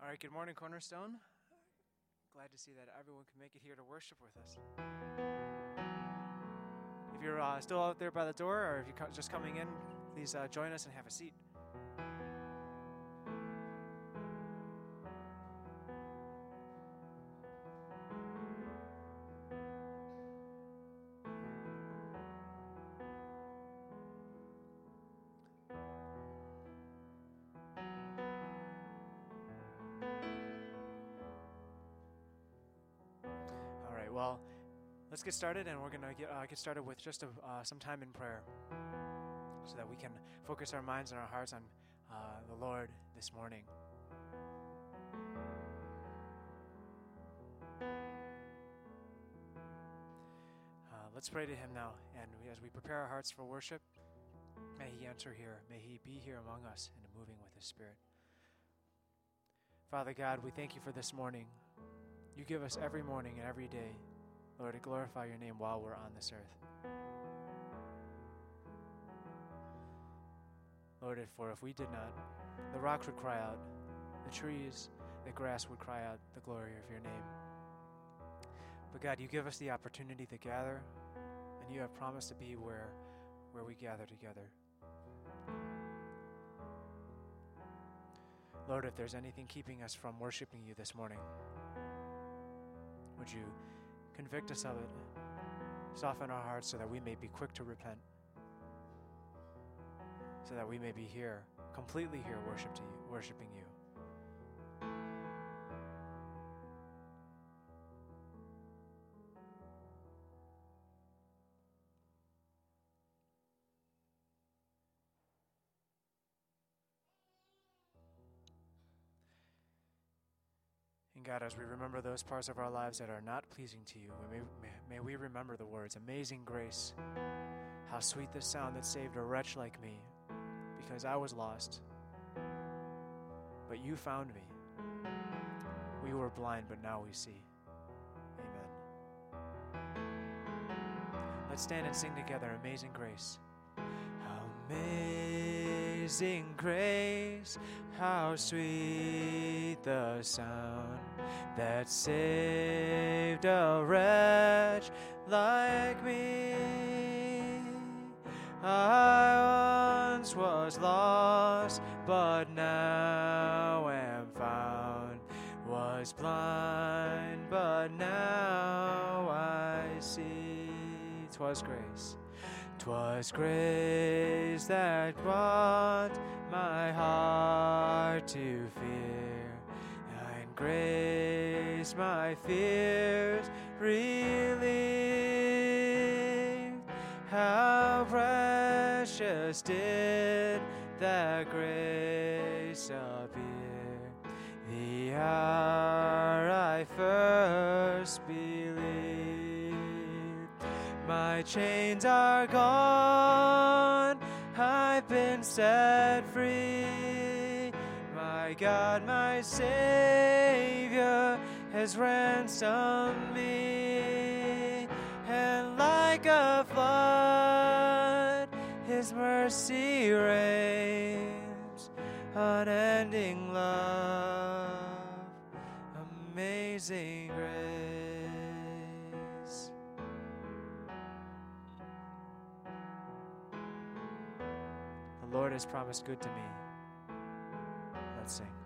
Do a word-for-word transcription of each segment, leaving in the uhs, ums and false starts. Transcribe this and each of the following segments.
All right, good morning, Cornerstone. Glad to see that everyone can make it here to worship with us. If you're uh, still out there by the door, or if you're co- just coming in, please uh, join us and have a seat. All right, well, let's get started, and we're going to get, uh, get started with just a, uh, some time in prayer so that we can focus our minds and our hearts on uh, the Lord this morning. Uh, let's pray to Him now, and we, as we prepare our hearts for worship, may He enter here. May He be here among us and moving with His Spirit. Father God, we thank You for this morning. You give us every morning and every day, Lord, to glorify Your name while we're on this earth. Lord, if, for if we did not, the rocks would cry out, the trees, the grass would cry out the glory of Your name. But God, You give us the opportunity to gather, and You have promised to be where, where we gather together. Lord, if there's anything keeping us from worshiping You this morning, would You convict us of it, soften our hearts so that we may be quick to repent, so that we may be here, completely here, worship to you, worshiping You. And God, as we remember those parts of our lives that are not pleasing to You, may, may, may we remember the words, amazing grace, how sweet the sound that saved a wretch like me, because I was lost, but You found me. We were blind, but now we see. Amen. Let's stand and sing together, Amazing Grace. Amazing grace, how sweet the sound that saved a wretch like me. I once was lost, but now am found, was blind, but now I see. 'Twas grace. 'Twas grace that brought my heart to fear, and grace my fears relieved. How precious did that grace appear, the hour I first believed. My chains are gone, I've been set free. My God, my Savior has ransomed me. And like a flood, His mercy reigns. Unending love, amazing grace. The Lord has promised good to me. Let's sing.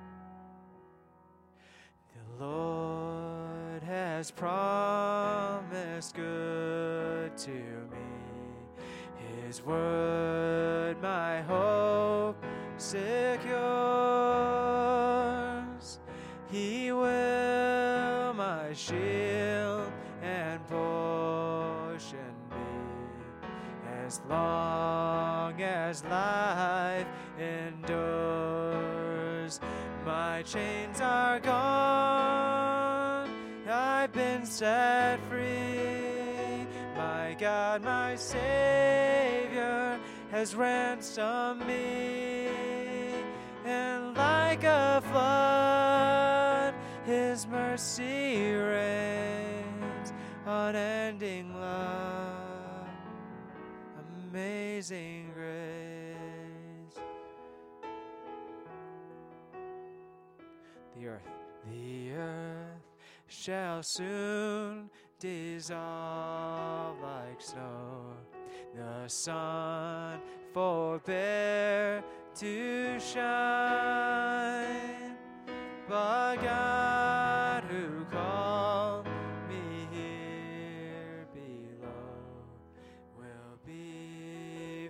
The Lord has promised good to me. His word my hope secures. He will my shield and portion be, as long as life endures. My chains are gone, I've been set free. My God, my Savior has ransomed me. And like a flood, His mercy reigns. Unending love, amazing grace. The earth. The earth shall soon dissolve like snow. The sun forbear to shine. But God who called me here below will be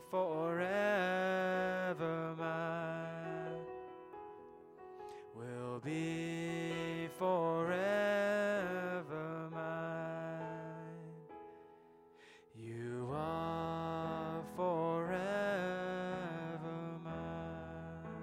forever mine. Will be forever mine. You are forever mine.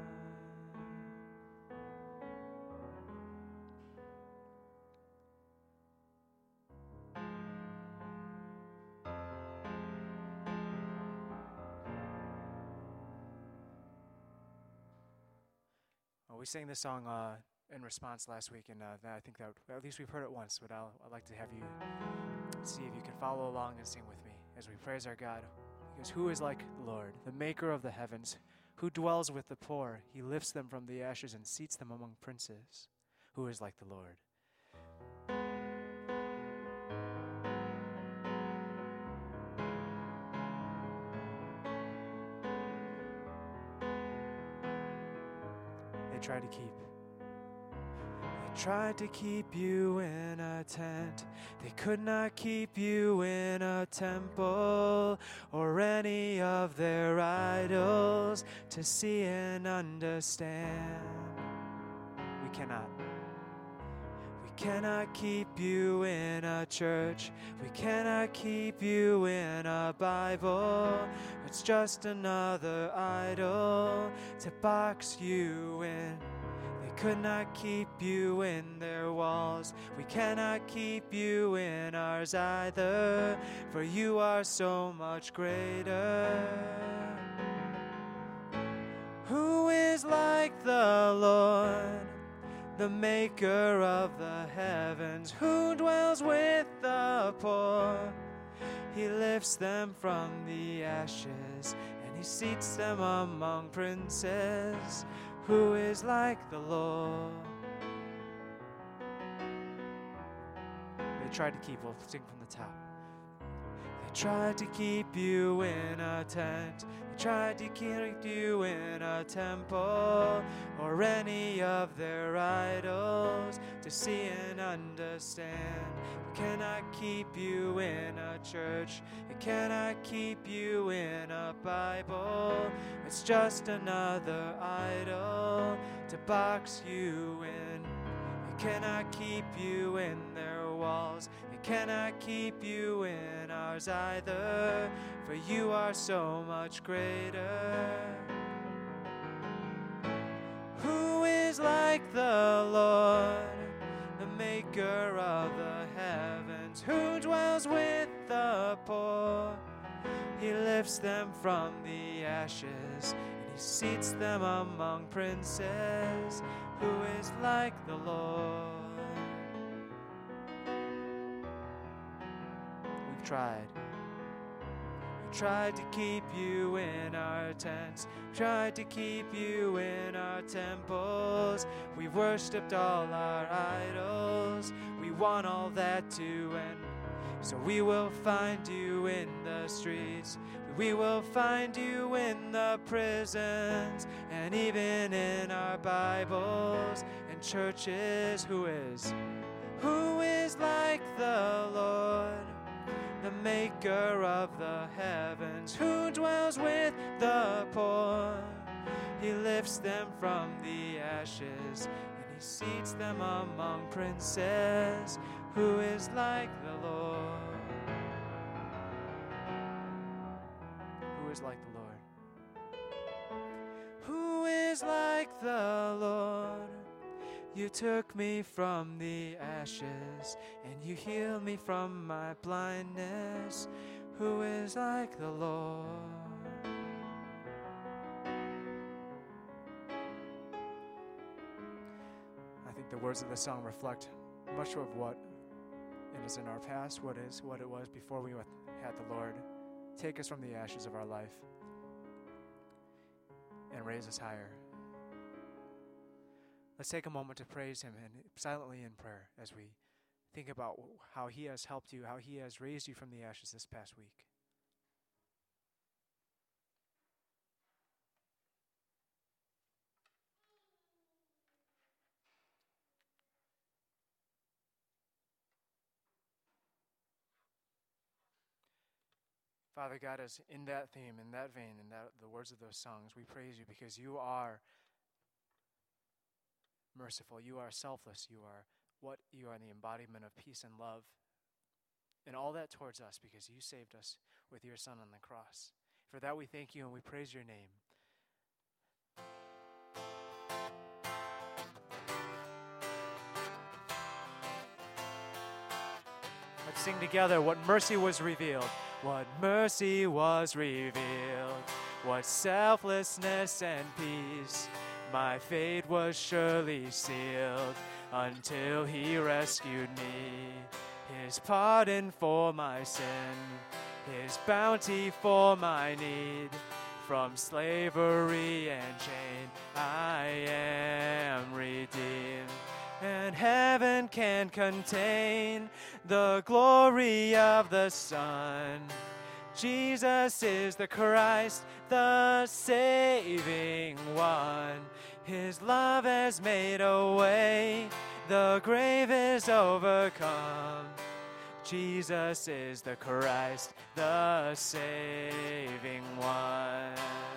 Well, we sang this song uh, in response last week, and uh, I think that at least we've heard it once, but I'll, I'd like to have you see if you can follow along and sing with me as we praise our God. Because who is like the Lord, the maker of the heavens, who dwells with the poor? He lifts them from the ashes and seats them among princes. Who is like the Lord? They tried to keep. They tried to keep you in a tent. They could not keep you in a temple or any of their idols to see and understand. We cannot. We cannot keep you in a church. We cannot keep you in a Bible. It's just another idol to box you in. They could not keep you in their walls. We cannot keep you in ours either, for you are so much greater. Who is like the Lord, the maker of the heavens, who dwells with the poor? He lifts them from the ashes, and he seats them among princes. Who is like the Lord? They tried to keep, we'll sing from the top. They tried to keep you in a tent. They tried to keep you in a temple or any of their idols to see and understand. We cannot keep you in a church. It cannot keep you in a Bible. It's just another idol to box you in. It cannot keep you in their walls. It cannot keep you in ours either, for you are so much greater. Who is like the Lord, the maker of the heavens, who dwells with the poor? He lifts them from the ashes, and he seats them among princes. Who is like the Lord? We've tried. We tried to keep you in our tents, tried to keep you in our temples. We've worshipped all our idols. We want all that to end. So we will find you in the streets. We will find you in the prisons, and even in our Bibles and churches. Who is? Who is like the Lord, the maker of the heavens, who dwells with the poor? He lifts them from the ashes, and he seats them among princes. Who is like the Lord? Who is like the Lord? Who is like the Lord? You took me from the ashes, and you healed me from my blindness. Who is like the Lord? I think the words of the song reflect much of what it is in our past, what is what it was before we had the Lord take us from the ashes of our life and raise us higher. Let's take a moment to praise him and silently in prayer as we think about how he has helped you, how he has raised you from the ashes this past week. Father God, as in that theme, in that vein, in that the words of those songs, we praise you because you are merciful, you are selfless, you are what you are the embodiment of peace and love. And all that towards us because you saved us with your Son on the cross. For that we thank you and we praise your name. Let's sing together what mercy was revealed. What mercy was revealed. What selflessness and peace. My fate was surely sealed until he rescued me. His pardon for my sin, his bounty for my need. From slavery and chain, I am redeemed. And heaven can contain the glory of the Son. Jesus is the Christ, the saving one. His love has made a way, the grave is overcome. Jesus is the Christ, the saving one.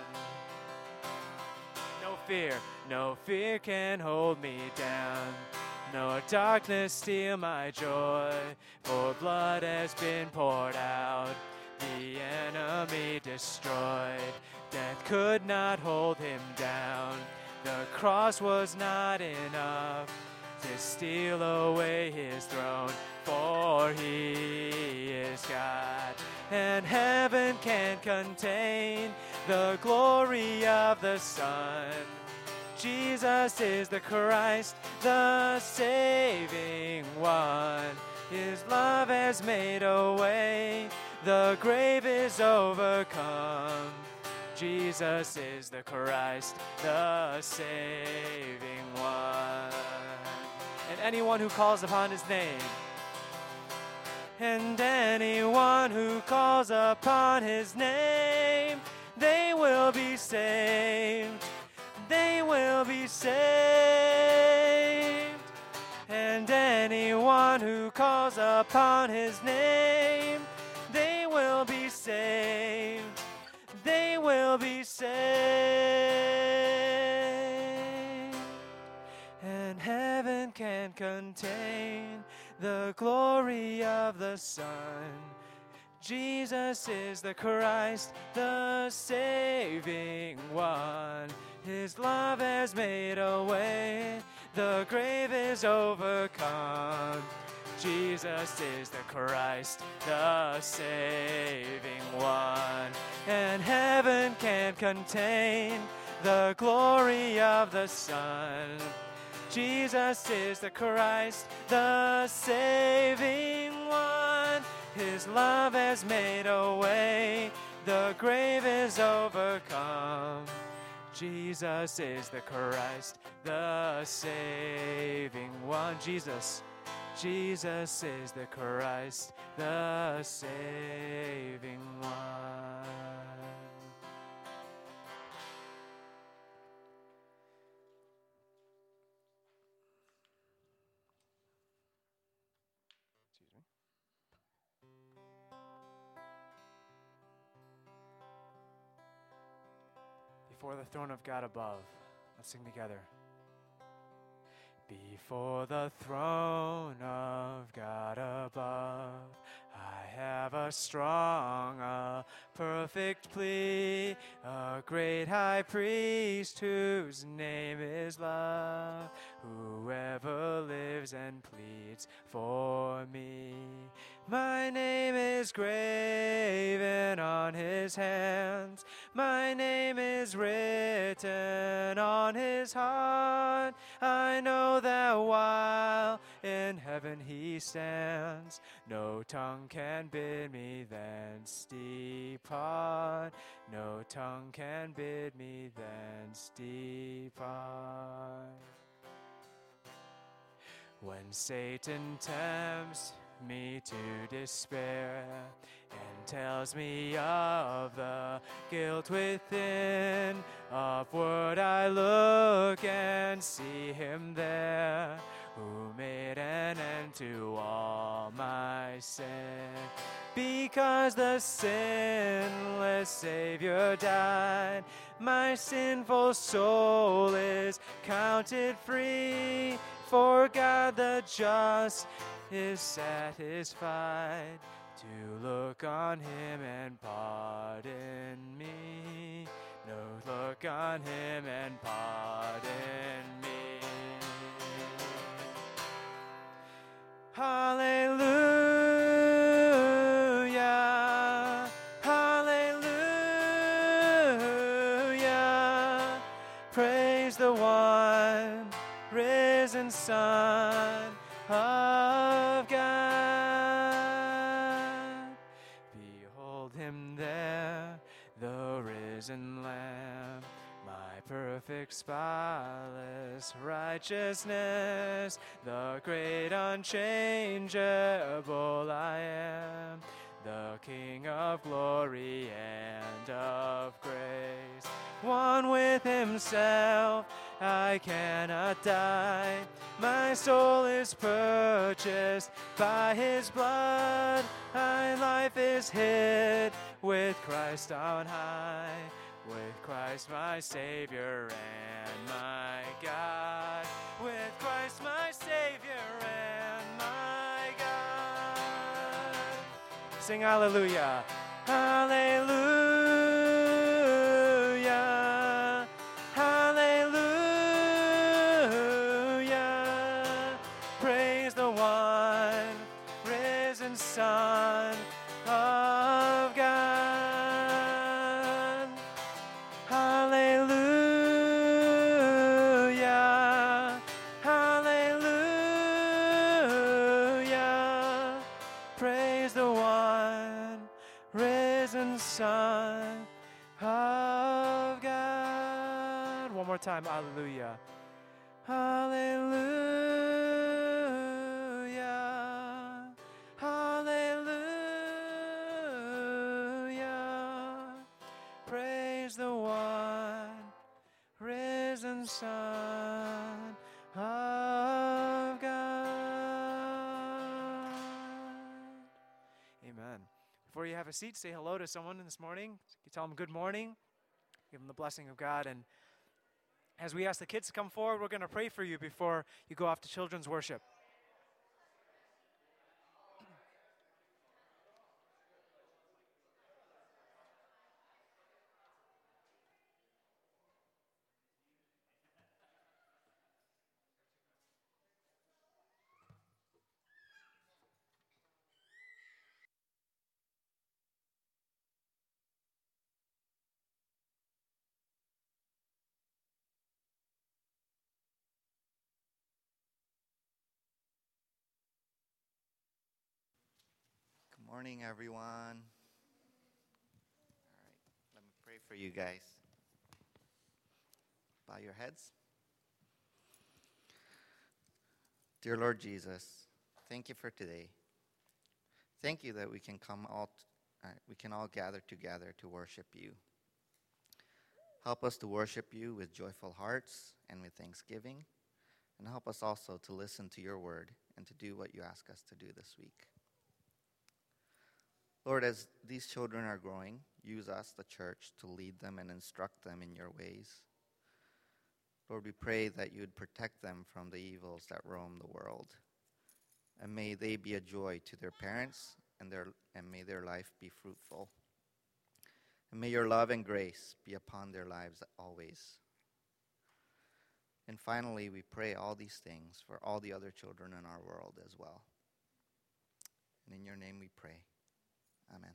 No fear, no fear can hold me down. No darkness steal my joy, for blood has been poured out. The enemy destroyed, death could not hold him down. The cross was not enough to steal away his throne, for he is God. And heaven can contain the glory of the Son. Jesus is the Christ, the saving one. His love has made a way, the grave is overcome. Jesus is the Christ, the saving one. And anyone who calls upon his name, and anyone who calls upon his name, they will be saved. They will be saved. And anyone who calls upon his name, they will be saved. They will be saved. And heaven can contain the glory of the Son. Jesus is the Christ, the saving one. His love has made a way, the grave is overcome. Jesus is the Christ, the saving one. And heaven can contain the glory of the Son. Jesus is the Christ, the saving one. His love has made a way, the grave is overcome. Jesus is the Christ, the saving one. Jesus, Jesus is the Christ, the saving one. Before the throne of God above. Let's sing together. Before the throne of God above, I have a strong, a perfect plea, a great high priest whose name is love, whoever lives and pleads for me. My name is graven on his hands, my name is written on his heart. I know that while in heaven he stands, no tongue can bid me thence depart. No tongue can bid me thence depart. When Satan tempts me to despair and tells me of the guilt within, upward I look and see him there, who made an end to all my sin. Because the sinless Savior died, my sinful soul is counted free. For God the just is satisfied to look on him and pardon me. No, look on him and pardon me. Hallelujah, hallelujah. Praise the one risen Son of God. Behold him there, the risen Lamb, my perfect spotless righteousness, the great unchangeable I am, the King of glory and of grace. One with himself, I cannot die. My soul is purchased by his blood. My life is hid with Christ on high, with Christ my Savior and my God, with Christ my Savior and my God. Sing hallelujah, hallelujah, hallelujah. Praise the one risen Son of God. Hallelujah, hallelujah. Praise the one risen Son of God. One more time, hallelujah. Hallelujah, hallelujah. Praise the one risen Son of God. Amen. Before you have a seat, say hello to someone this morning. You tell them good morning. Give them the blessing of God. And as we ask the kids to come forward, we're going to pray for you before you go off to children's worship. Good morning, everyone. All right, let me pray for you guys. Bow your heads. Dear Lord Jesus, thank you for today. Thank you that we can come all, t- uh, we can all gather together to worship you. Help us to worship you with joyful hearts and with thanksgiving, and help us also to listen to your word and to do what you ask us to do this week. Lord, as these children are growing, use us, the church, to lead them and instruct them in your ways. Lord, we pray that you would protect them from the evils that roam the world. And may they be a joy to their parents, and their and may their life be fruitful. And may your love and grace be upon their lives always. And finally, we pray all these things for all the other children in our world as well. And in your name we pray. Amen.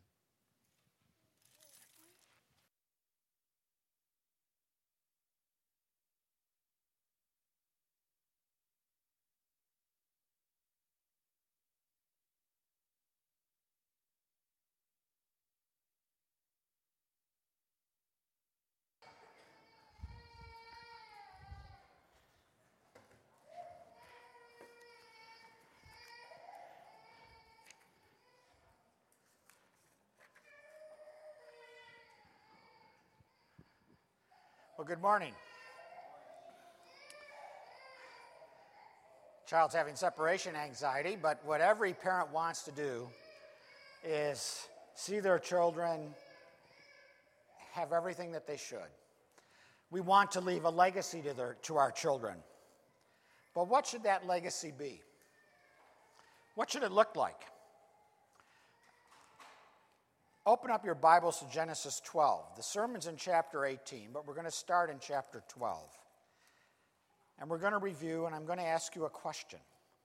Well, good morning. Child's having separation anxiety, but what every parent wants to do is see their children have everything that they should. We want to leave a legacy to their to our children. But what should that legacy be? What should it look like? Open up your Bibles to Genesis twelve. The sermon's in chapter eighteen, but we're going to start in chapter twelve. And we're going to review, and I'm going to ask you a question.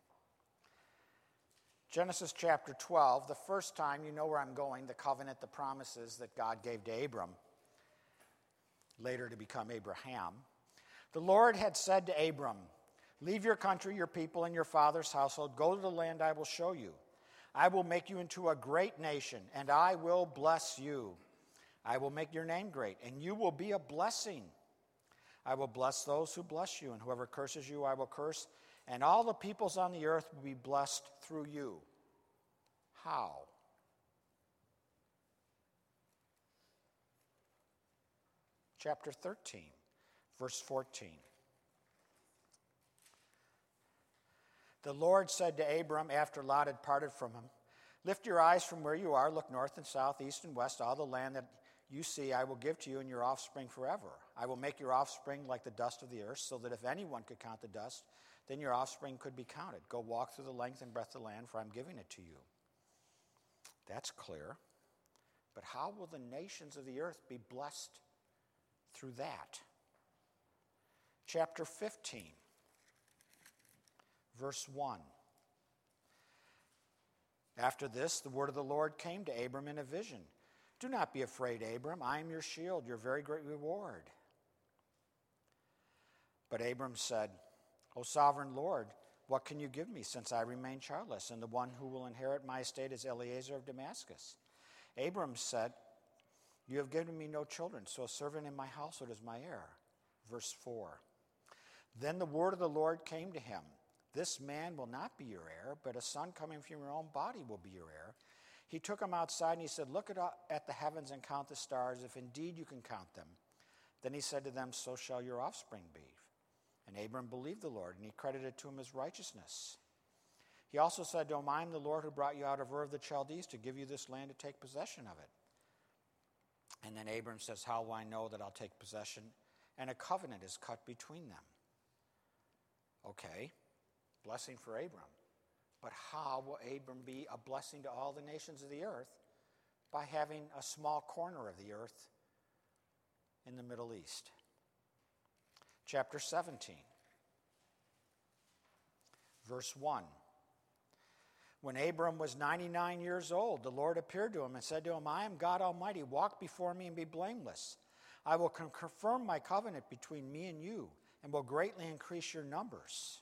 Genesis chapter twelve, the first time, you know where I'm going, the covenant, the promises that God gave to Abram, later to become Abraham. The Lord had said to Abram, "Leave your country, your people, and your father's household. Go to the land I will show you. I will make you into a great nation, and I will bless you. I will make your name great, and you will be a blessing. I will bless those who bless you, and whoever curses you I will curse, and all the peoples on the earth will be blessed through you." How? Chapter thirteen, verse fourteen. The Lord said to Abram after Lot had parted from him, "Lift your eyes from where you are, look north and south, east and west. All the land that you see I will give to you and your offspring forever. I will make your offspring like the dust of the earth, so that if anyone could count the dust, then your offspring could be counted. Go walk through the length and breadth of the land, for I'm giving it to you." That's clear. But how will the nations of the earth be blessed through that? Chapter fifteen. Verse one. After this, the word of the Lord came to Abram in a vision. "Do not be afraid, Abram. I am your shield, your very great reward." But Abram said, "O sovereign Lord, what can you give me, since I remain childless, and the one who will inherit my estate is Eliezer of Damascus?" Abram said, "You have given me no children, so a servant in my household is my heir." Verse four. Then the word of the Lord came to him. "This man will not be your heir, but a son coming from your own body will be your heir." He took him outside and he said, "Look at, at the heavens and count the stars, if indeed you can count them." Then he said to them, "So shall your offspring be." And Abram believed the Lord, and he credited to him his righteousness. He also said to him, "I am the Lord who brought you out of Ur of the Chaldees to give you this land to take possession of it." And then Abram says, "How will I know that I'll take possession?" And a covenant is cut between them. Okay. Blessing for Abram. But how will Abram be a blessing to all the nations of the earth? By having a small corner of the earth in the Middle East. Chapter seventeen. Verse one. When Abram was ninety-nine years old, the Lord appeared to him and said to him, "I am God Almighty. Walk before me and be blameless. I will confirm my covenant between me and you, and will greatly increase your numbers."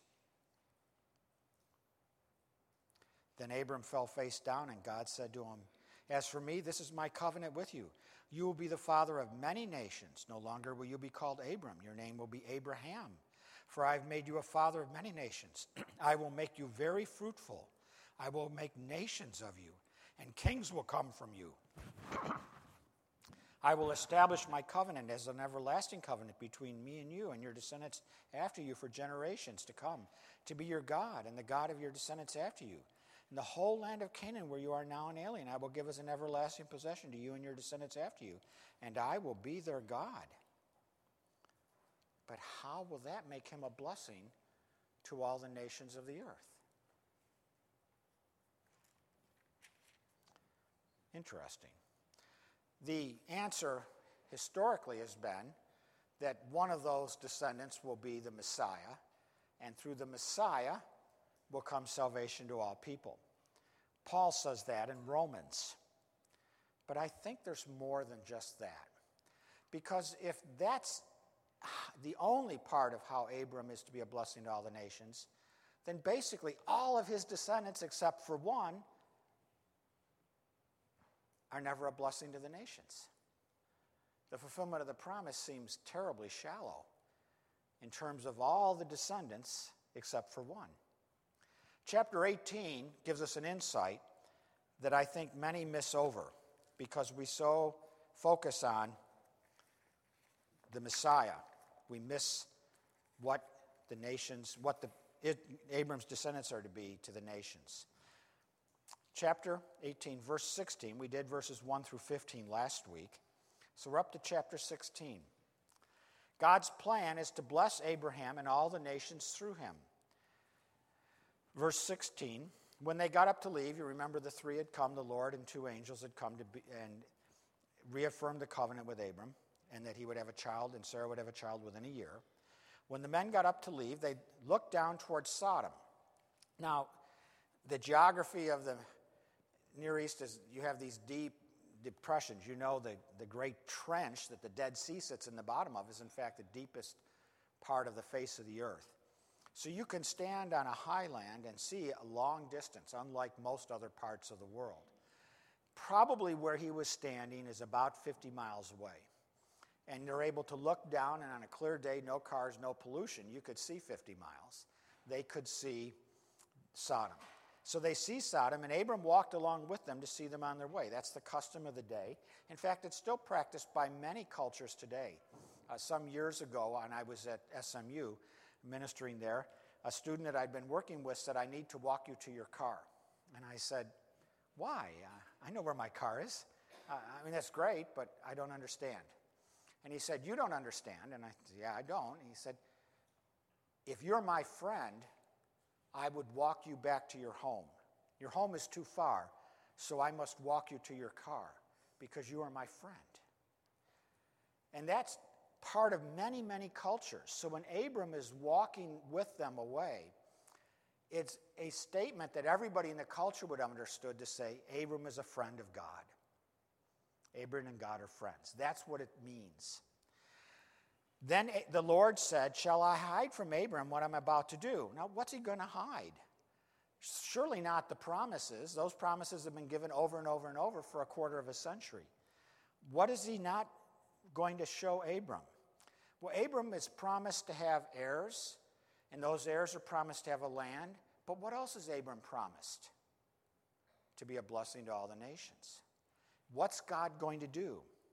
Then Abram fell face down, and God said to him, "As for me, this is my covenant with you. You will be the father of many nations. No longer will you be called Abram. Your name will be Abraham. For I have made you a father of many nations. I will make you very fruitful. I will make nations of you, and kings will come from you. I will establish my covenant as an everlasting covenant between me and you and your descendants after you for generations to come, to be your God and the God of your descendants after you. And the whole land of Canaan, where you are now an alien, I will give as an everlasting possession to you and your descendants after you, and I will be their God." But how will that make him a blessing to all the nations of the earth? Interesting. The answer historically has been that one of those descendants will be the Messiah, and through the Messiah will come salvation to all people. Paul says that in Romans. But I think there's more than just that. Because if that's the only part of how Abram is to be a blessing to all the nations, then basically all of his descendants except for one are never a blessing to the nations. The fulfillment of the promise seems terribly shallow in terms of all the descendants except for one. Chapter eighteen gives us an insight that I think many miss over because we so focus on the Messiah, we miss what the nations, what the it, Abram's descendants are to be to the nations. Chapter eighteen, verse sixteen. We did verses one through fifteen last week. So we're up to chapter sixteen. God's plan is to bless Abraham and all the nations through him. Verse sixteen. When they got up to leave, you remember the three had come, the Lord and two angels had come to be, and reaffirmed the covenant with Abram, and that he would have a child and Sarah would have a child within a year. When the men got up to leave, they looked down towards Sodom. Now, the geography of the Near East is you have these deep depressions. You know the, the great trench that the Dead Sea sits in the bottom of is, in fact, the deepest part of the face of the earth. So you can stand on a highland and see a long distance, unlike most other parts of the world. Probably where he was standing is about fifty miles away. And they're able to look down, and on a clear day, no cars, no pollution, you could see fifty miles. They could see Sodom. So they see Sodom, and Abram walked along with them to see them on their way. That's the custom of the day. In fact, it's still practiced by many cultures today. Uh, some years ago, and I was at S M U ministering there, a student that I'd been working with said, "I need to walk you to your car." And I said, "Why? Uh, I know where my car is. Uh, I mean, that's great, but I don't understand." And he said, "You don't understand." And I said, "Yeah, I don't." And he said, "If you're my friend, I would walk you back to your home. Your home is too far, so I must walk you to your car because you are my friend." And that's part of many, many cultures. So when Abram is walking with them away, it's a statement that everybody in the culture would have understood to say, Abram is a friend of God. Abram and God are friends. That's what it means. Then the Lord said, "Shall I hide from Abram what I'm about to do?" Now, what's he going to hide? Surely not the promises. Those promises have been given over and over and over for a quarter of a century. What is he not going to show Abram? Well, Abram is promised to have heirs, and those heirs are promised to have a land. But what else is Abram promised? To be a blessing to all the nations. What's God going to do?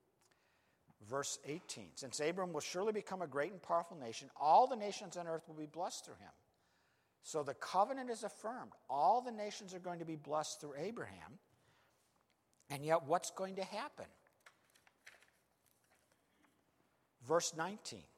Verse eighteen, "Since Abram will surely become a great and powerful nation, all the nations on earth will be blessed through him." So the covenant is affirmed. All the nations are going to be blessed through Abraham. And yet, what's going to happen? Verse nineteen,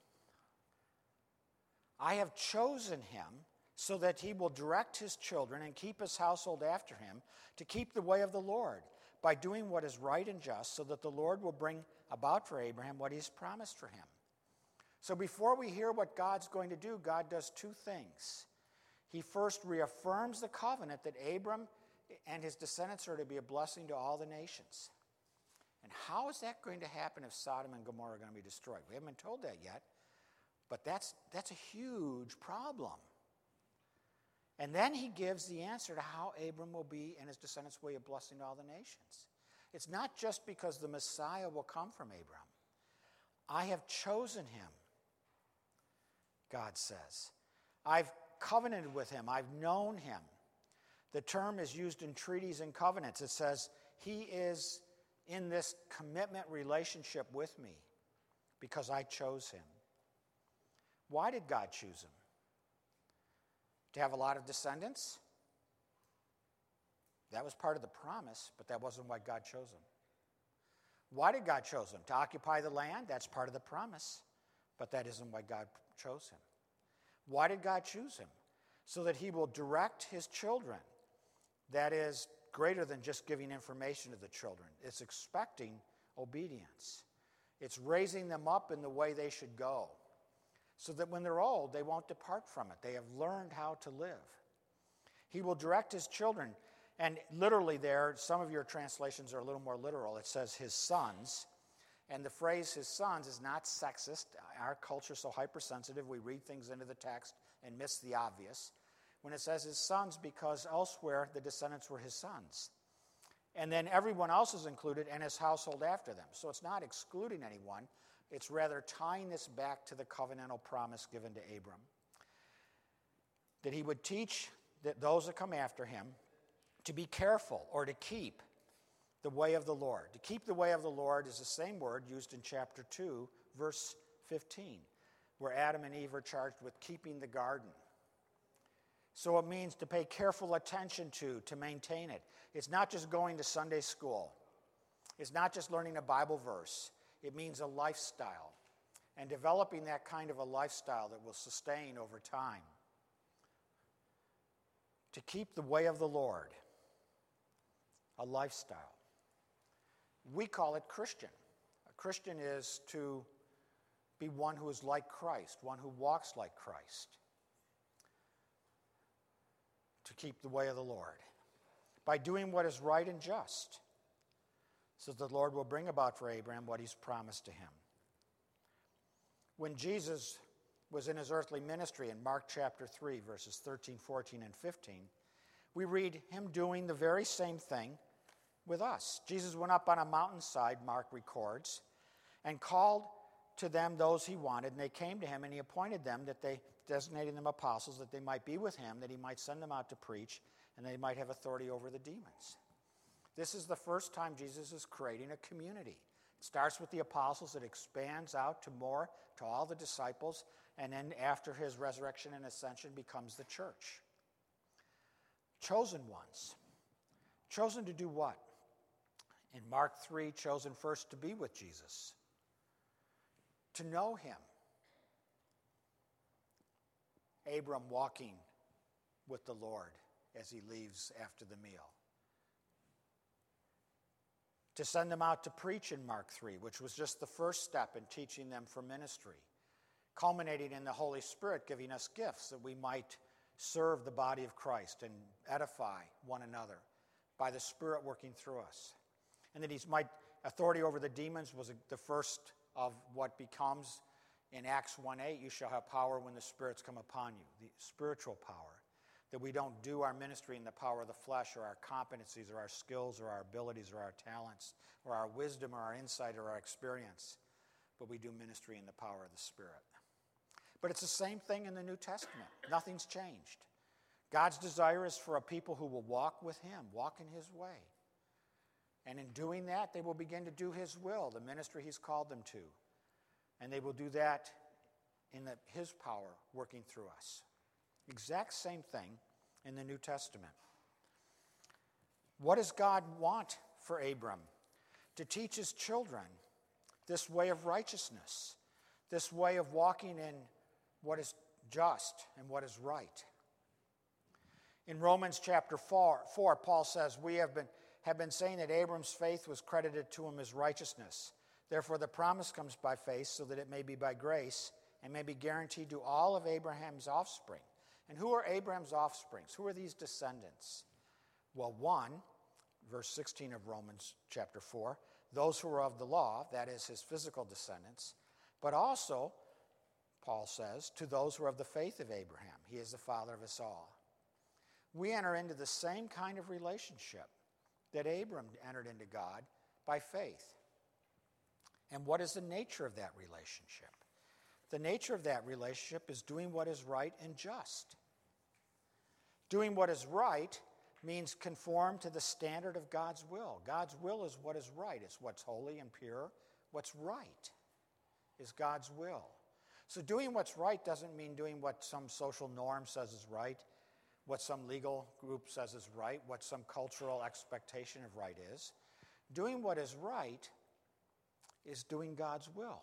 "I have chosen him so that he will direct his children and keep his household after him to keep the way of the Lord by doing what is right and just, so that the Lord will bring about for Abraham what he's promised for him." So before we hear what God's going to do, God does two things. He first reaffirms the covenant that Abram and his descendants are to be a blessing to all the nations. And how is that going to happen if Sodom and Gomorrah are going to be destroyed? We haven't been told that yet, but that's, that's a huge problem. And then he gives the answer to how Abram will be and his descendants will be a blessing to all the nations. It's not just because the Messiah will come from Abram. I have chosen him, God says. I've covenanted with him. I've known him. The term is used in treaties and covenants. It says, he is in this commitment relationship with me because I chose him. Why did God choose him? To have a lot of descendants? That was part of the promise, but that wasn't why God chose him. Why did God choose him? To occupy the land? That's part of the promise, but that isn't why God chose him. Why did God choose him? So that he will direct his children. That is greater than just giving information to the children. It's expecting obedience. It's raising them up in the way they should go, so that when they're old, they won't depart from it. They have learned how to live. He will direct his children. And literally there, some of your translations are a little more literal. It says his sons. And the phrase his sons is not sexist. Our culture is so hypersensitive, we read things into the text and miss the obvious. When it says his sons, because elsewhere the descendants were his sons. And then everyone else is included and his household after them. So it's not excluding anyone. It's rather tying this back to the covenantal promise given to Abram. That he would teach that those that come after him to be careful or to keep the way of the Lord. To keep the way of the Lord is the same word used in chapter two, verse fifteen, where Adam and Eve are charged with keeping the garden. So it means to pay careful attention to, to maintain it. It's not just going to Sunday school. It's not just learning a Bible verse. It means a lifestyle, and developing that kind of a lifestyle that will sustain over time. To keep the way of the Lord, a lifestyle. We call it Christian. A Christian is to be one who is like Christ, one who walks like Christ. To keep the way of the Lord by doing what is right and just, so that the Lord will bring about for Abraham what he's promised to him. When Jesus was in his earthly ministry in Mark chapter three, verses thirteen, fourteen, and fifteen, we read him doing the very same thing with us. Jesus went up on a mountainside, Mark records, and called to them those he wanted, and they came to him, and he appointed them, that they designating them apostles, that they might be with him, that he might send them out to preach, and they might have authority over the demons. This is the first time Jesus is creating a community. It starts with the apostles, it expands out to more, to all the disciples, and then after his resurrection and ascension becomes the church. Chosen ones. Chosen to do what? In Mark three, chosen first to be with Jesus, to know him. Abram walking with the Lord as he leaves after the meal. To send them out to preach in Mark three, which was just the first step in teaching them for ministry, culminating in the Holy Spirit giving us gifts that we might serve the body of Christ and edify one another by the Spirit working through us. And that he might, authority over the demons was the first of what becomes in Acts one eight, you shall have power when the spirits come upon you, the spiritual power. That we don't do our ministry in the power of the flesh or our competencies or our skills or our abilities or our talents or our wisdom or our insight or our experience, but we do ministry in the power of the Spirit. But it's the same thing in the New Testament. Nothing's changed. God's desire is for a people who will walk with him, walk in his way. And in doing that, they will begin to do his will, the ministry he's called them to. And they will do that in the, his power working through us. Exact same thing in the New Testament. What does God want for Abram? To teach his children this way of righteousness, this way of walking in what is just and what is right. In Romans chapter four, four, Paul says, we have been, have been saying that Abram's faith was credited to him as righteousness. Therefore, the promise comes by faith, so that it may be by grace and may be guaranteed to all of Abraham's offspring. And who are Abraham's offsprings? Who are these descendants? Well, one, verse sixteen of Romans chapter four, those who are of the law, that is his physical descendants, but also, Paul says, to those who are of the faith of Abraham. He is the father of us all. We enter into the same kind of relationship that Abram entered into God by faith. And what is the nature of that relationship? The nature of that relationship is doing what is right and just. Doing what is right means conform to the standard of God's will. God's will is what is right. It's what's holy and pure. What's right is God's will. So doing what's right doesn't mean doing what some social norm says is right, what some legal group says is right, what some cultural expectation of right is. Doing what is right is doing God's will,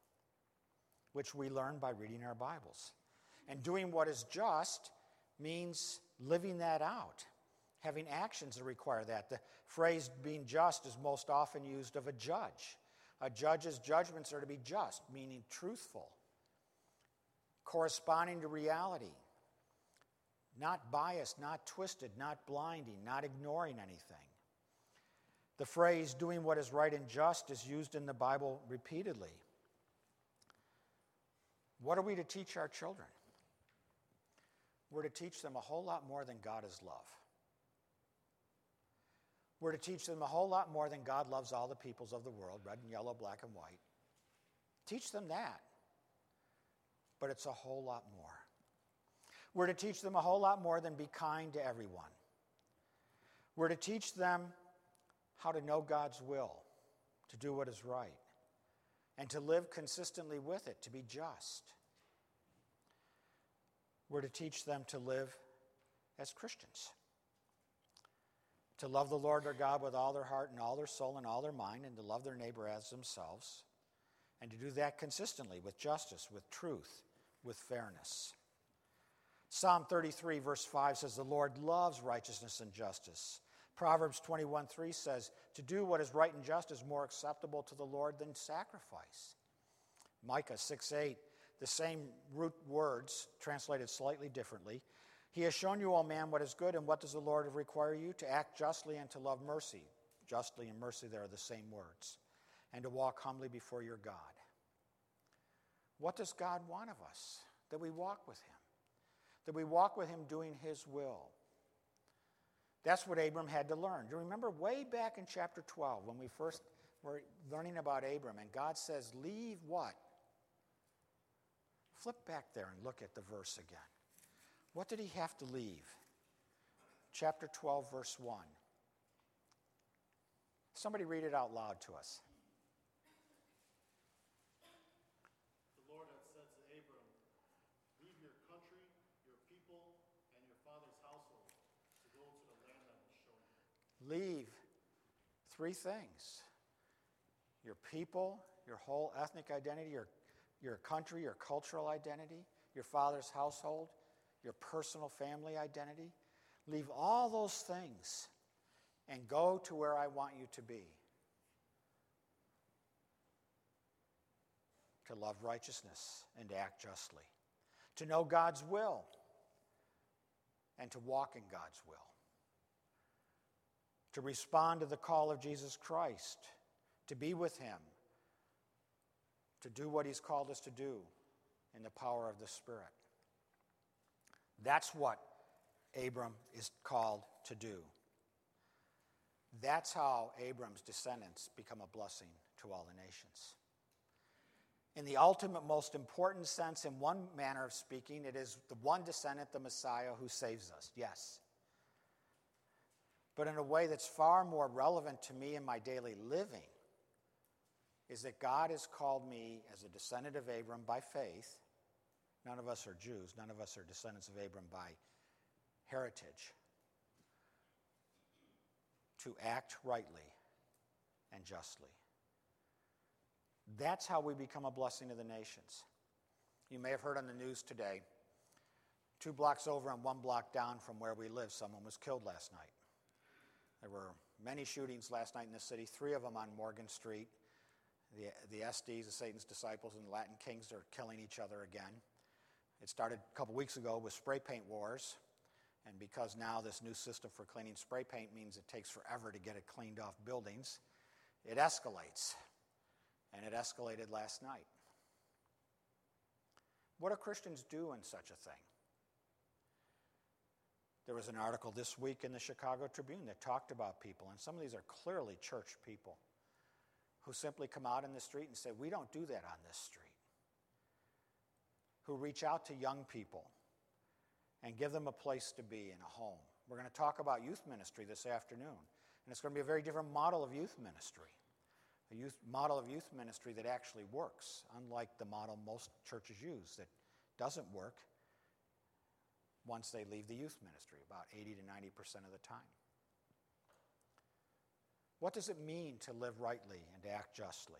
which we learn by reading our Bibles. And doing what is just means living that out, having actions that require that. The phrase being just is most often used of a judge. A judge's judgments are to be just, meaning truthful, corresponding to reality, not biased, not twisted, not blinding, not ignoring anything. The phrase doing what is right and just is used in the Bible repeatedly. What are we to teach our children? We're to teach them a whole lot more than God is love. We're to teach them a whole lot more than God loves all the peoples of the world, red and yellow, black and white. Teach them that. But it's a whole lot more. We're to teach them a whole lot more than be kind to everyone. We're to teach them how to know God's will, to do what is right, and to live consistently with it, to be just. We're to teach them to live as Christians, to love the Lord their God with all their heart and all their soul and all their mind, and to love their neighbor as themselves, and to do that consistently with justice, with truth, with fairness. Psalm thirty-three, verse five says, the Lord loves righteousness and justice. Proverbs twenty-one, three says, to do what is right and just is more acceptable to the Lord than sacrifice. Micah six, eight, the same root words translated slightly differently. He has shown you, O man, what is good, and what does the Lord require you? To act justly and to love mercy. Justly and mercy, they are the same words. And to walk humbly before your God. What does God want of us? That we walk with him. That we walk with him doing his will. That's what Abram had to learn. Do you remember way back in chapter twelve when we first were learning about Abram, and God says, leave what? Flip back there and look at the verse again. What did he have to leave? Chapter twelve, verse one. Somebody read it out loud to us. The Lord had said to Abram, leave your country, your people, and your father's household to go to the land I will show you. Leave three things. Your people, your whole ethnic identity, your, your country, your cultural identity, your father's household, your personal family identity. Leave all those things and go to where I want you to be. To love righteousness and to act justly. To know God's will and to walk in God's will. To respond to the call of Jesus Christ. To be with him. To do what he's called us to do in the power of the Spirit. That's what Abram is called to do. That's how Abram's descendants become a blessing to all the nations. In the ultimate, most important sense, in one manner of speaking, it is the one descendant, the Messiah, who saves us, yes. But in a way that's far more relevant to me in my daily living, is that God has called me as a descendant of Abram by faith. None of us are Jews. None of us are descendants of Abram by heritage. To act rightly and justly. That's how we become a blessing to the nations. You may have heard on the news today, two blocks over and one block down from where we live, someone was killed last night. There were many shootings last night in the city, three of them on Morgan Street. The, the S Ds, the Satan's disciples, and the Latin Kings are killing each other again. It started a couple weeks ago with spray paint wars, and because now this new system for cleaning spray paint means it takes forever to get it cleaned off buildings, it escalates, and it escalated last night. What do Christians do in such a thing? There was an article this week in the Chicago Tribune that talked about people, and some of these are clearly church people, who simply come out in the street and say, we don't do that on this street. Who reach out to young people and give them a place to be and a home. We're going to talk about youth ministry this afternoon, and it's going to be a very different model of youth ministry. A youth model of youth ministry that actually works, unlike the model most churches use that doesn't work once they leave the youth ministry, about eighty to ninety percent of the time. What does it mean to live rightly and to act justly?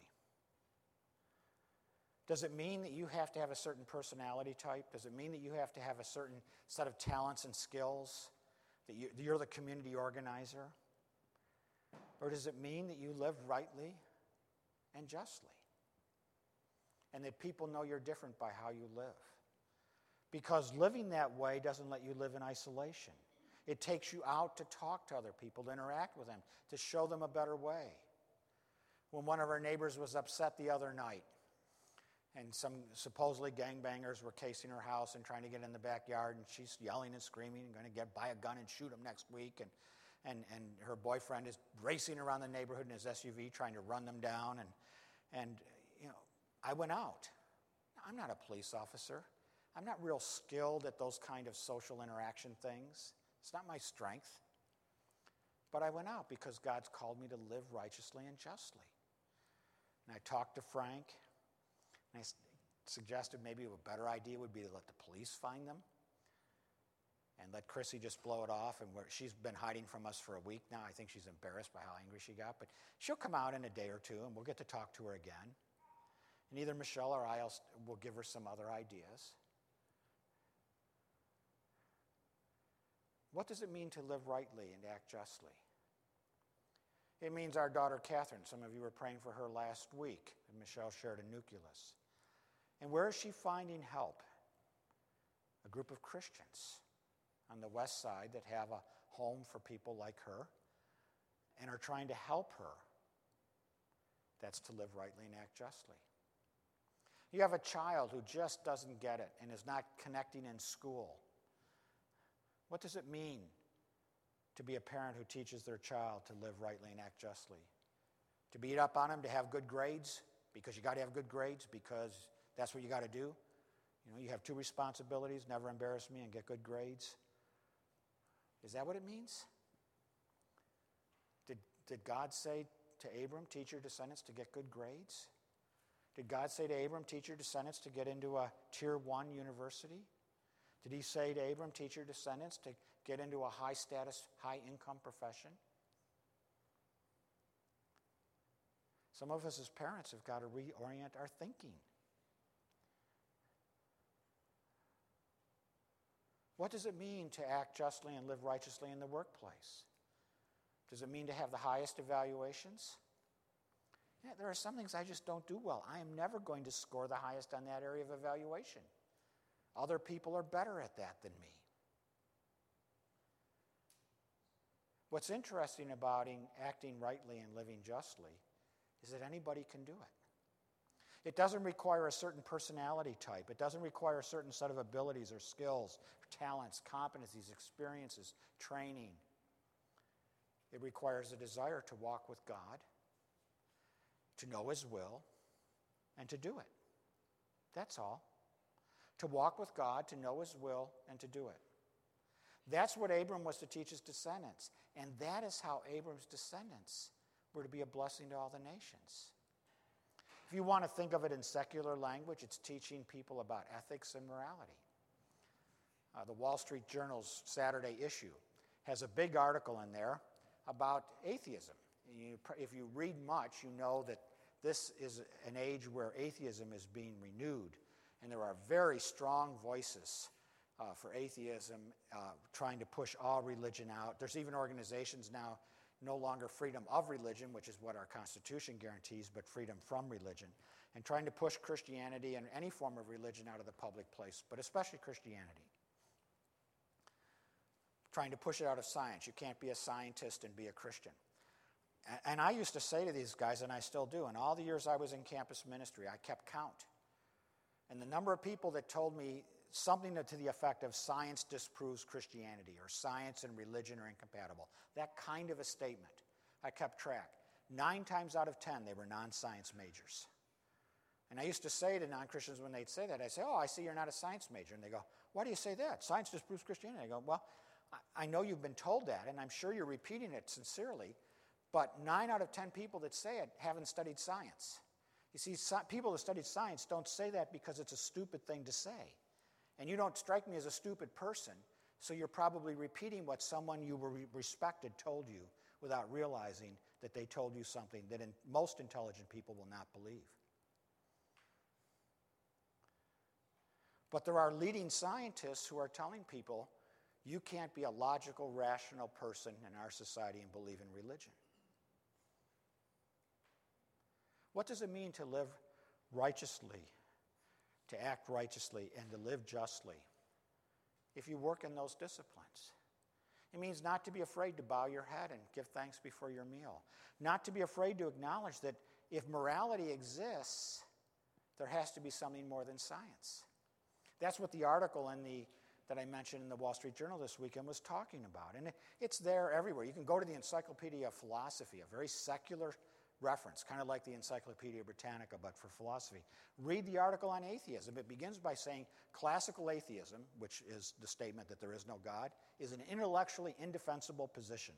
Does it mean that you have to have a certain personality type? Does it mean that you have to have a certain set of talents and skills? That you, you're the community organizer? Or does it mean that you live rightly and justly? And that people know you're different by how you live? Because living that way doesn't let you live in isolation. It takes you out to talk to other people, to interact with them, to show them a better way. When one of our neighbors was upset the other night, and some supposedly gangbangers were casing her house and trying to get in the backyard, and she's yelling and screaming and going to get buy a gun and shoot them next week, and, and, and her boyfriend is racing around the neighborhood in his S U V trying to run them down, and, and you know, I went out. I'm not a police officer. I'm not real skilled at those kind of social interaction things. It's not my strength. But I went out because God's called me to live righteously and justly. And I talked to Frank, And I suggested maybe a better idea would be to let the police find them and let Chrissy just blow it off. And she's been hiding from us for a week now. I think she's embarrassed by how angry she got. But she'll come out in a day or two, and we'll get to talk to her again. And either Michelle or I will give her some other ideas. What does it mean to live rightly and act justly? It means our daughter Catherine. Some of you were praying for her last week, and Michelle shared a nucleus. And where is she finding help? A group of Christians on the west side that have a home for people like her and are trying to help her. That's to live rightly and act justly. You have a child who just doesn't get it and is not connecting in school. What does it mean to be a parent who teaches their child to live rightly and act justly? To beat up on them to have good grades because you got to have good grades because that's what you got to do? You know, you have two responsibilities, never embarrass me and get good grades. Is that what it means? Did, did God say to Abram, teach your descendants to get good grades? Did God say to Abram, teach your descendants to get into a tier one university? Did he say to Abram, teach your descendants to get into a high status, high income profession? Some of us as parents have got to reorient our thinking. What does it mean to act justly and live righteously in the workplace? Does it mean to have the highest evaluations? Yeah, there are some things I just don't do well. I am never going to score the highest on that area of evaluation. Other people are better at that than me. What's interesting about acting rightly and living justly is that anybody can do it. It doesn't require a certain personality type. It doesn't require a certain set of abilities or skills, talents, competencies, experiences, training. It requires a desire to walk with God, to know His will, and to do it. That's all. To walk with God, to know His will, and to do it. That's what Abram was to teach his descendants. And that is how Abram's descendants were to be a blessing to all the nations. If you want to think of it in secular language, it's teaching people about ethics and morality. Uh, the Wall Street Journal's Saturday issue has a big article in there about atheism. You, if you read much, you know that this is an age where atheism is being renewed. And there are very strong voices uh, for atheism, uh, trying to push all religion out. There's even organizations now, no longer freedom of religion, which is what our Constitution guarantees, but freedom from religion, and trying to push Christianity and any form of religion out of the public place, but especially Christianity. Trying to push it out of science. You can't be a scientist and be a Christian. And I used to say to these guys, and I still do, in all the years I was in campus ministry, I kept count. And the number of people that told me something to the effect of science disproves Christianity or science and religion are incompatible, that kind of a statement, I kept track. Nine times out of ten, they were non-science majors. And I used to say to non-Christians when they'd say that, I'd say, oh, I see you're not a science major. And they go, why do you say that? Science disproves Christianity. I go, well, I know you've been told that, and I'm sure you're repeating it sincerely, but nine out of ten people that say it haven't studied science. You see, people who studied science don't say that because it's a stupid thing to say. And you don't strike me as a stupid person, so you're probably repeating what someone you were respected told you without realizing that they told you something that in most intelligent people will not believe. But there are leading scientists who are telling people you can't be a logical, rational person in our society and believe in religion. What does it mean to live righteously, to act righteously, and to live justly if you work in those disciplines? It means not to be afraid to bow your head and give thanks before your meal. Not to be afraid to acknowledge that if morality exists, there has to be something more than science. That's what the article in the that I mentioned in the Wall Street Journal this weekend was talking about. And it, it's there everywhere. You can go to the Encyclopedia of Philosophy, a very secular reference, kind of like the Encyclopedia Britannica, but for philosophy. Read the article on atheism. It begins by saying classical atheism, which is the statement that there is no God, is an intellectually indefensible position.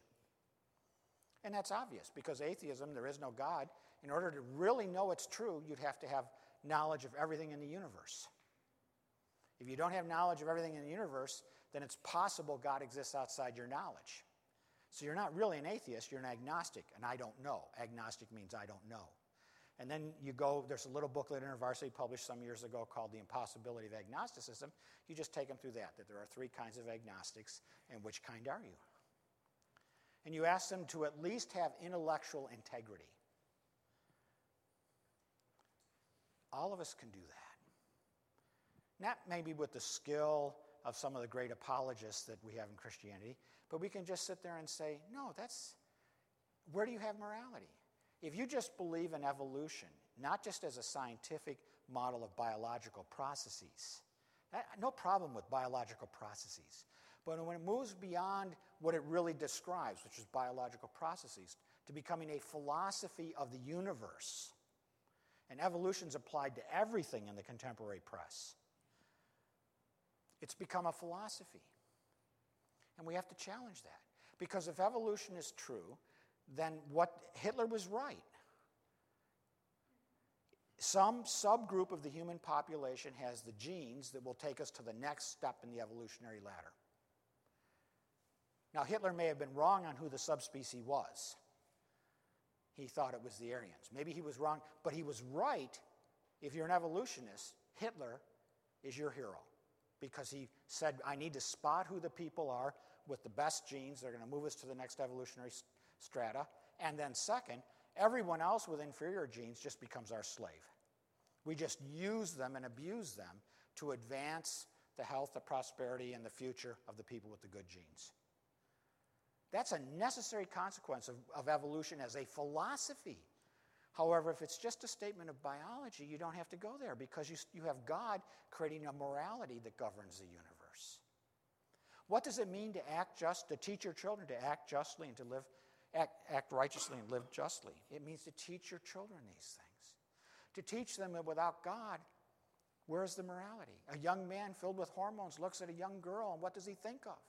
And that's obvious, because atheism, there is no God. In order to really know it's true, you'd have to have knowledge of everything in the universe. If you don't have knowledge of everything in the universe, then it's possible God exists outside your knowledge. So you're not really an atheist, you're an agnostic, and I don't know. Agnostic means I don't know. And then you go, there's a little booklet InterVarsity published some years ago called The Impossibility of Agnosticism. You just take them through that, that there are three kinds of agnostics, and which kind are you? And you ask them to at least have intellectual integrity. All of us can do that. Not maybe with the skill of some of the great apologists that we have in Christianity, but we can just sit there and say, no, that's, where do you have morality? If you just believe in evolution, not just as a scientific model of biological processes, that, no problem with biological processes, but when it moves beyond what it really describes, which is biological processes, to becoming a philosophy of the universe, and evolution's applied to everything in the contemporary press, it's become a philosophy. And we have to challenge that. Because if evolution is true, then what Hitler was right. Some subgroup of the human population has the genes that will take us to the next step in the evolutionary ladder. Now, Hitler may have been wrong on who the subspecies was. He thought it was the Aryans. Maybe he was wrong, but he was right. If you're an evolutionist, Hitler is your hero. Because he said, I need to spot who the people are with the best genes. They're going to move us to the next evolutionary strata. And then second, everyone else with inferior genes just becomes our slave. We just use them and abuse them to advance the health, the prosperity, and the future of the people with the good genes. That's a necessary consequence of, of evolution as a philosophy. However, if it's just a statement of biology, you don't have to go there because you, you have God creating a morality that governs the universe. What does it mean to act just, to teach your children to act justly and to live, act, act righteously and live justly? It means to teach your children these things. To teach them that without God, where's the morality? A young man filled with hormones looks at a young girl, and what does he think of?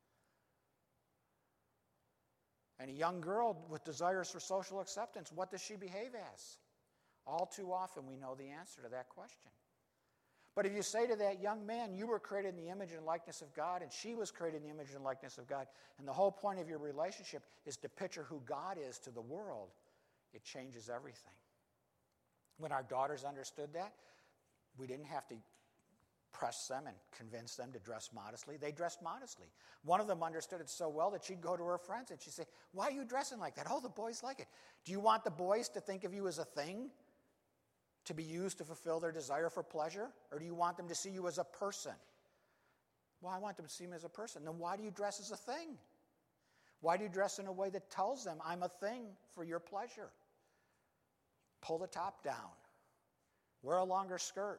And a young girl with desires for social acceptance, what does she behave as? All too often we know the answer to that question. But if you say to that young man, you were created in the image and likeness of God, and she was created in the image and likeness of God, and the whole point of your relationship is to picture who God is to the world, it changes everything. When our daughters understood that, we didn't have to press them and convince them to dress modestly. They dressed modestly. One of them understood it so well that she'd go to her friends and she'd say, why are you dressing like that? Oh, the boys like it. Do you want the boys to think of you as a thing to be used to fulfill their desire for pleasure? Or do you want them to see you as a person? Well, I want them to see me as a person. Then why do you dress as a thing? Why do you dress in a way that tells them I'm a thing for your pleasure? Pull the top down. Wear a longer skirt.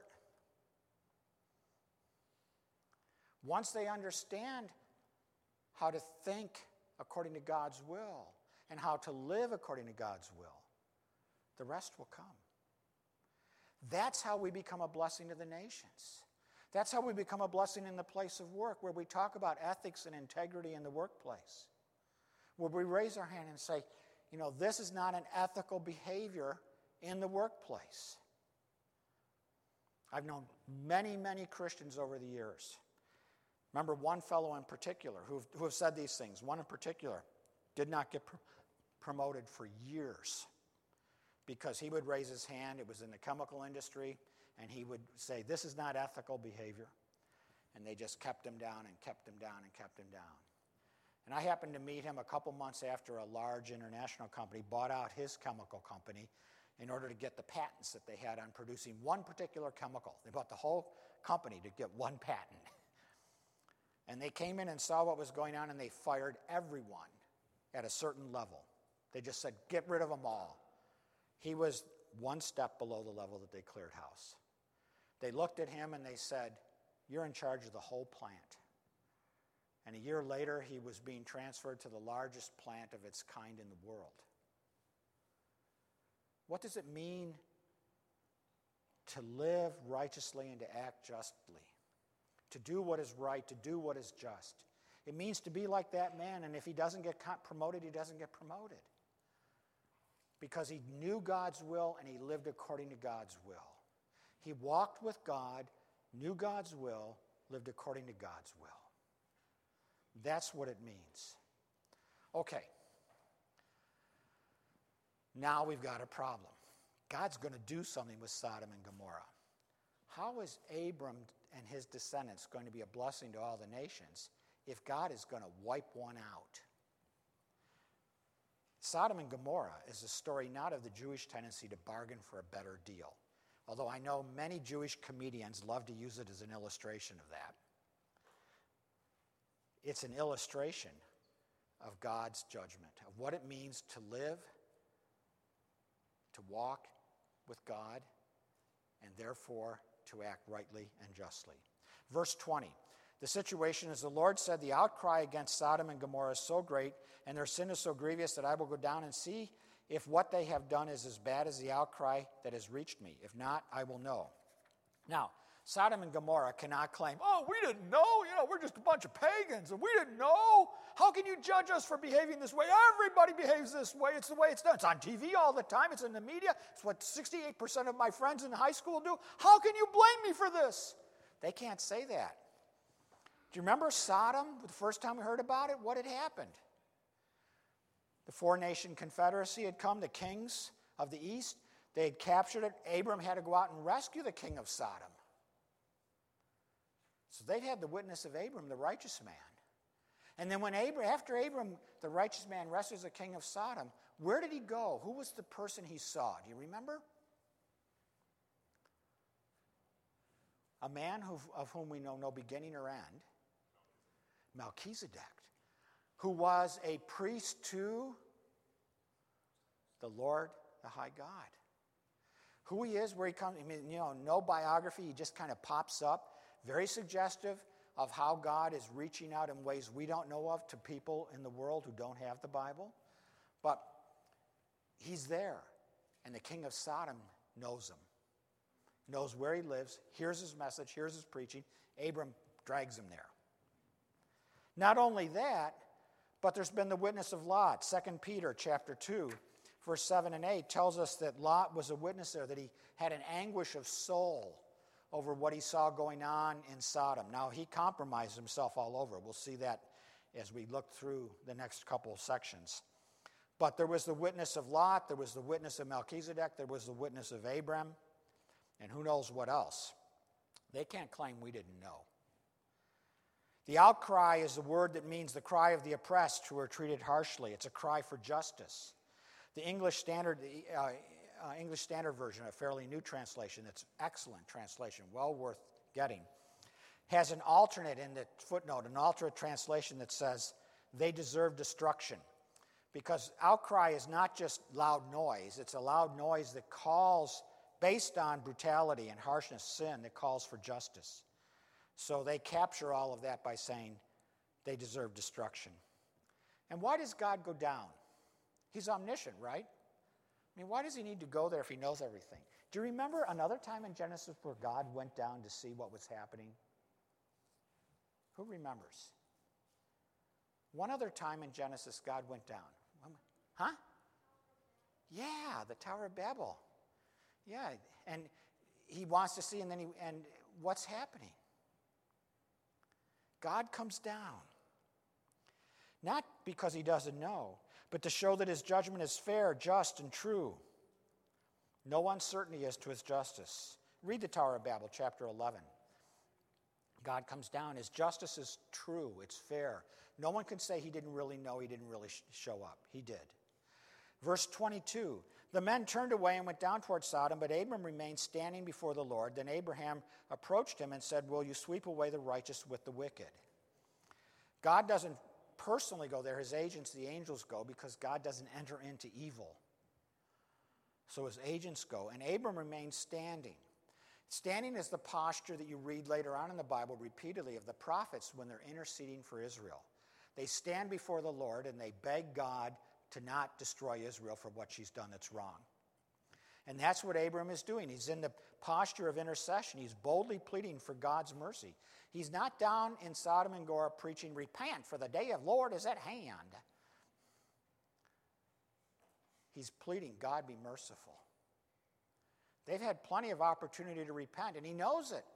Once they understand how to think according to God's will and how to live according to God's will, the rest will come. That's how we become a blessing to the nations. That's how we become a blessing in the place of work, where we talk about ethics and integrity in the workplace, where we raise our hand and say, you know, this is not an ethical behavior in the workplace. I've known many, many Christians over the years. Remember one fellow in particular who, who have said these things. One in particular did not get pr- promoted for years because he would raise his hand. It was in the chemical industry, and he would say, this is not ethical behavior. And they just kept him down and kept him down and kept him down. And I happened to meet him a couple months after a large international company bought out his chemical company in order to get the patents that they had on producing one particular chemical. They bought the whole company to get one patent. And they came in and saw what was going on, and they fired everyone at a certain level. They just said, get rid of them all. He was one step below the level that they cleared house. They looked at him and they said, you're in charge of the whole plant. And a year later, he was being transferred to the largest plant of its kind in the world. What does it mean to live righteously and to act justly? To do what is right, to do what is just. It means to be like that man, and if he doesn't get promoted, he doesn't get promoted. Because he knew God's will and he lived according to God's will. He walked with God, knew God's will, lived according to God's will. That's what it means. Okay. Now we've got a problem. God's going to do something with Sodom and Gomorrah. How is Abram and his descendants going to be a blessing to all the nations if God is going to wipe one out? Sodom and Gomorrah is a story not of the Jewish tendency to bargain for a better deal, although I know many Jewish comedians love to use it as an illustration of that. It's an illustration of God's judgment, of what it means to live, to walk with God, and therefore to act rightly and justly. Verse twenty, the situation is, the Lord said, the outcry against Sodom and Gomorrah is so great, and their sin is so grievous that I will go down and see if what they have done is as bad as the outcry that has reached me. If not, I will know. Now, Sodom and Gomorrah cannot claim, oh, we didn't know, you know, we're just a bunch of pagans, and we didn't know. How can you judge us for behaving this way? Everybody behaves this way. It's the way it's done. It's on T V all the time. It's in the media. It's what sixty-eight percent of my friends in high school do. How can you blame me for this? They can't say that. Do you remember Sodom, the first time we heard about it? What had happened? The four-nation confederacy had come, the kings of the east. They had captured it. Abram had to go out and rescue the king of Sodom. So they'd had the witness of Abram, the righteous man. And then when Abram, after Abram, the righteous man, rescues the king of Sodom, where did he go? Who was the person he saw? Do you remember? A man who, of whom we know no beginning or end, Melchizedek, who was a priest to the Lord, the high God. Who he is, where he comes, I mean, you know, no biography, he just kind of pops up, very suggestive of how God is reaching out in ways we don't know of to people in the world who don't have the Bible. But he's there, and the king of Sodom knows him, knows where he lives, hears his message, hears his preaching. Abram drags him there. Not only that, but there's been the witness of Lot. Second Peter chapter two, verse seven and eight tells us that Lot was a witness there, that he had an anguish of soul over what he saw going on in Sodom. Now, he compromised himself all over. We'll see that as we look through the next couple of sections. But there was the witness of Lot, there was the witness of Melchizedek, there was the witness of Abram, and who knows what else. They can't claim we didn't know. The outcry is the word that means the cry of the oppressed who are treated harshly. It's a cry for justice. The English Standard uh, uh, English Standard Version, a fairly new translation, that's excellent translation, well worth getting, has an alternate in the footnote, an alternate translation that says, they deserve destruction. Because outcry is not just loud noise, it's a loud noise that calls, based on brutality and harshness, sin, that calls for justice. So they capture all of that by saying they deserve destruction. And why does God go down? He's omniscient, right? I mean, why does he need to go there if he knows everything? Do you remember another time in Genesis where God went down to see what was happening? Who remembers? One other time in Genesis, God went down. Huh? Yeah, the Tower of Babel. Yeah, and he wants to see, and then he, and what's happening? God comes down. Not because he doesn't know, but to show that his judgment is fair, just, and true. No uncertainty as to his justice. Read the Tower of Babel, chapter eleven. God comes down. His justice is true. It's fair. No one can say he didn't really know, he didn't really sh- show up. He did. Verse twenty-two, the men turned away and went down toward Sodom, but Abram remained standing before the Lord. Then Abraham approached him and said, will you sweep away the righteous with the wicked? God doesn't personally go there. His agents, the angels, go because God doesn't enter into evil. So his agents go, and Abram remains standing. Standing is the posture that you read later on in the Bible repeatedly of the prophets when they're interceding for Israel. They stand before the Lord and they beg God to not destroy Israel for what she's done that's wrong. And that's what Abram is doing. He's in the posture of intercession. He's boldly pleading for God's mercy. He's not down in Sodom and Gomorrah preaching, repent, for the day of the Lord is at hand. He's pleading, God be merciful. They've had plenty of opportunity to repent, and he knows it.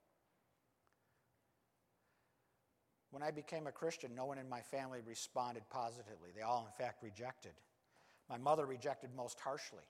When I became a Christian, no one in my family responded positively. They all, in fact, rejected. My mother rejected most harshly.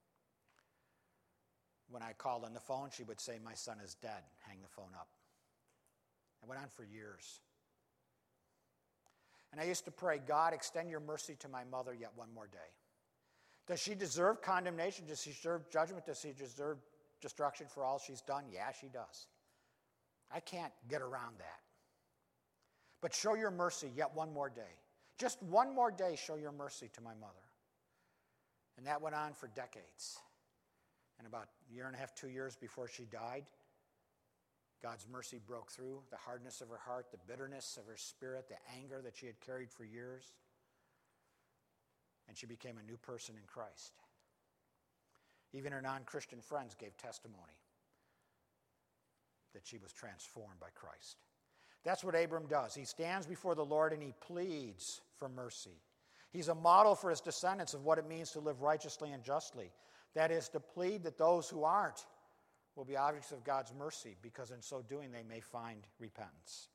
When I called on the phone, she would say, "My son is dead. Hang the phone up." It went on for years. And I used to pray, "God, extend your mercy to my mother yet one more day." Does she deserve condemnation? Does she deserve judgment? Does she deserve destruction for all she's done? Yeah, she does. I can't get around that. But show your mercy yet one more day. Just one more day, show your mercy to my mother. And that went on for decades. And about a year and a half, two years before she died, God's mercy broke through the hardness of her heart, the bitterness of her spirit, the anger that she had carried for years. And she became a new person in Christ. Even her non-Christian friends gave testimony that she was transformed by Christ. That's what Abram does. He stands before the Lord and he pleads for mercy. He's a model for his descendants of what it means to live righteously and justly. That is, to plead that those who aren't will be objects of God's mercy, because in so doing they may find repentance.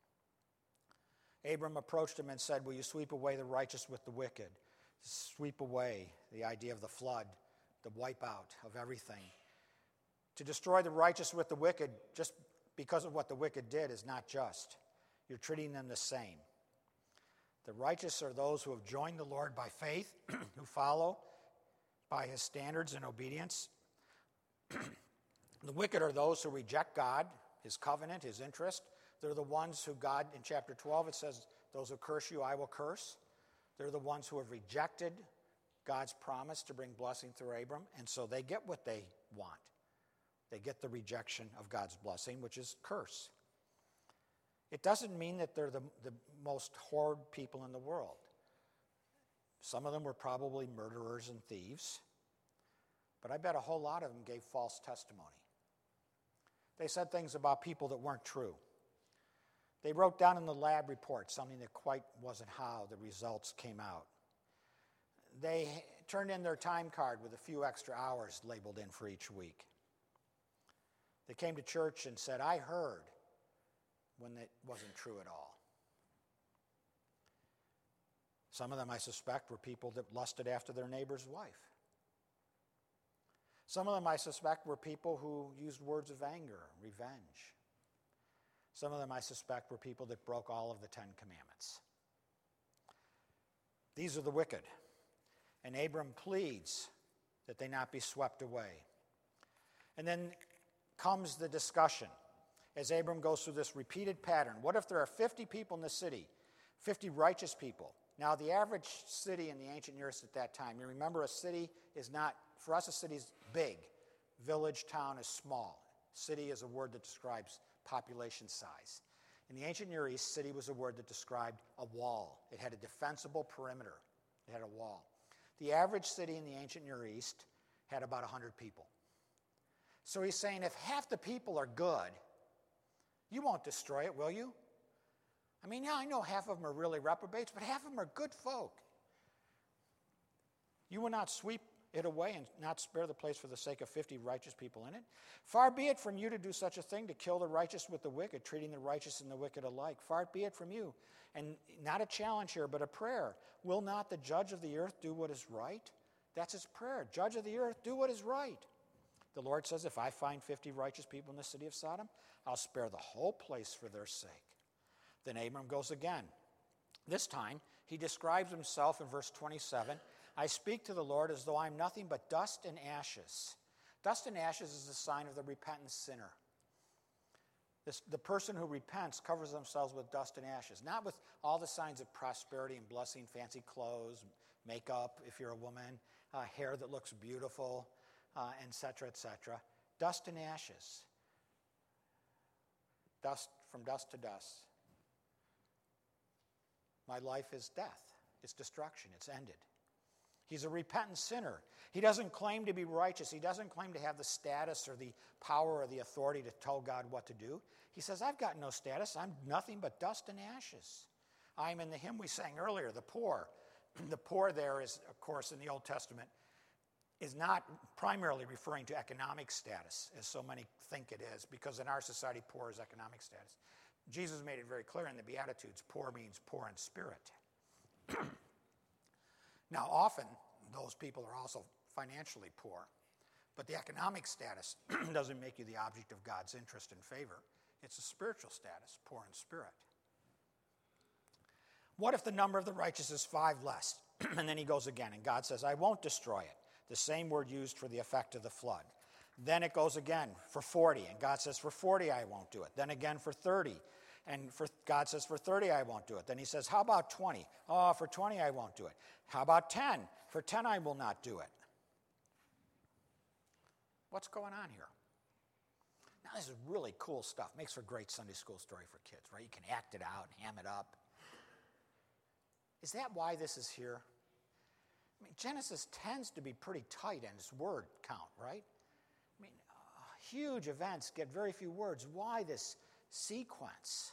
Abram approached him and said, "Will you sweep away the righteous with the wicked?" Sweep away, the idea of the flood, the wipeout of everything. To destroy the righteous with the wicked, just because of what the wicked did, is not just. You're treating them the same. The righteous are those who have joined the Lord by faith, who follow by his standards and obedience. The wicked are those who reject God, his covenant, his interest. They're the ones who God, in chapter twelve, it says, "Those who curse you, I will curse." They're the ones who have rejected God's promise to bring blessing through Abram, and so they get what they want. They get the rejection of God's blessing, which is curse. It doesn't mean that they're the, the most horrid people in the world. Some of them were probably murderers and thieves, but I bet a whole lot of them gave false testimony. They said things about people that weren't true. They wrote down in the lab report something that quite wasn't how the results came out. They turned in their time card with a few extra hours labeled in for each week. They came to church and said, "I heard," when it wasn't true at all. Some of them, I suspect, were people that lusted after their neighbor's wife. Some of them, I suspect, were people who used words of anger, revenge. Some of them, I suspect, were people that broke all of the Ten Commandments. These are the wicked. And Abram pleads that they not be swept away. And then comes the discussion as Abram goes through this repeated pattern. What if there are fifty people in the city, fifty righteous people? Now, the average city in the ancient Near East at that time, you remember a city is not, for us a city is big. Village, town is small. City is a word that describes population size. In the ancient Near East, city was a word that described a wall. It had a defensible perimeter. It had a wall. The average city in the ancient Near East had about one hundred people. So he's saying, if half the people are good, you won't destroy it, will you? I mean, yeah, I know half of them are really reprobates, but half of them are good folk. You will not sweep it away and not spare the place for the sake of fifty righteous people in it. Far be it from you to do such a thing, to kill the righteous with the wicked, treating the righteous and the wicked alike. Far be it from you. And not a challenge here, but a prayer. Will not the judge of the earth do what is right? That's his prayer. Judge of the earth, do what is right. The Lord says, if I find fifty righteous people in the city of Sodom, I'll spare the whole place for their sake. Then Abram goes again. This time, he describes himself in verse twenty-seven. I speak to the Lord as though I'm nothing but dust and ashes. Dust and ashes is a sign of the repentant sinner. This, the person who repents covers themselves with dust and ashes, not with all the signs of prosperity and blessing, fancy clothes, makeup if you're a woman, uh, hair that looks beautiful, uh, et cetera, et cetera. Dust and ashes. Dust from dust to dust. My life is death. It's destruction. It's ended. He's a repentant sinner. He doesn't claim to be righteous. He doesn't claim to have the status or the power or the authority to tell God what to do. He says, I've got no status. I'm nothing but dust and ashes. I'm in the hymn we sang earlier, the poor. The poor there is, of course, in the Old Testament, is not primarily referring to economic status, as so many think it is, because in our society, poor is economic status. Jesus made it very clear in the Beatitudes, poor means poor in spirit. Now, often, those people are also financially poor, but the economic status doesn't make you the object of God's interest and favor. It's a spiritual status, poor in spirit. What if the number of the righteous is five less? And then he goes again, and God says, I won't destroy it. The same word used for the effect of the flood. Then it goes again for forty, and God says, for forty I won't do it. Then again for thirty, and for, God says, for thirty I won't do it. Then he says, how about twenty? Oh, for twenty I won't do it. How about ten? For ten I will not do it. What's going on here? Now, this is really cool stuff. Makes for a great Sunday school story for kids, right? You can act it out and ham it up. Is that why this is here? I mean, Genesis tends to be pretty tight in its word count, right? I mean, uh, huge events get very few words. Why this sequence?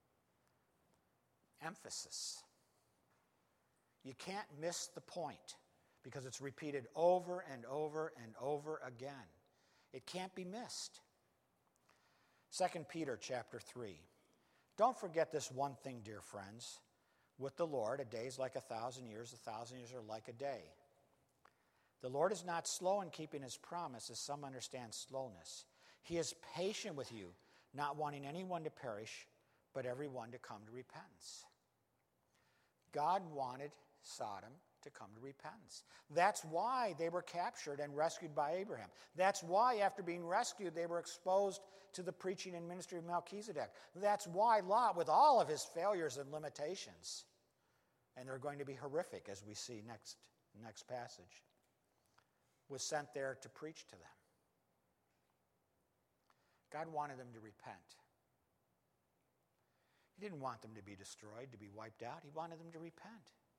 Emphasis. You can't miss the point because it's repeated over and over and over again. It can't be missed. Second Peter chapter three. Don't forget this one thing, dear friends. With the Lord, a day is like a thousand years, a thousand years are like a day. The Lord is not slow in keeping his promise, as some understand slowness. He is patient with you, not wanting anyone to perish, but everyone to come to repentance. God wanted Sodom to come to repentance. That's why they were captured and rescued by Abraham. That's why, after being rescued, they were exposed to the preaching and ministry of Melchizedek. That's why Lot, with all of his failures and limitations, and they're going to be horrific, as we see next, next passage, was sent there to preach to them. God wanted them to repent. He didn't want them to be destroyed, to be wiped out. He wanted them to repent.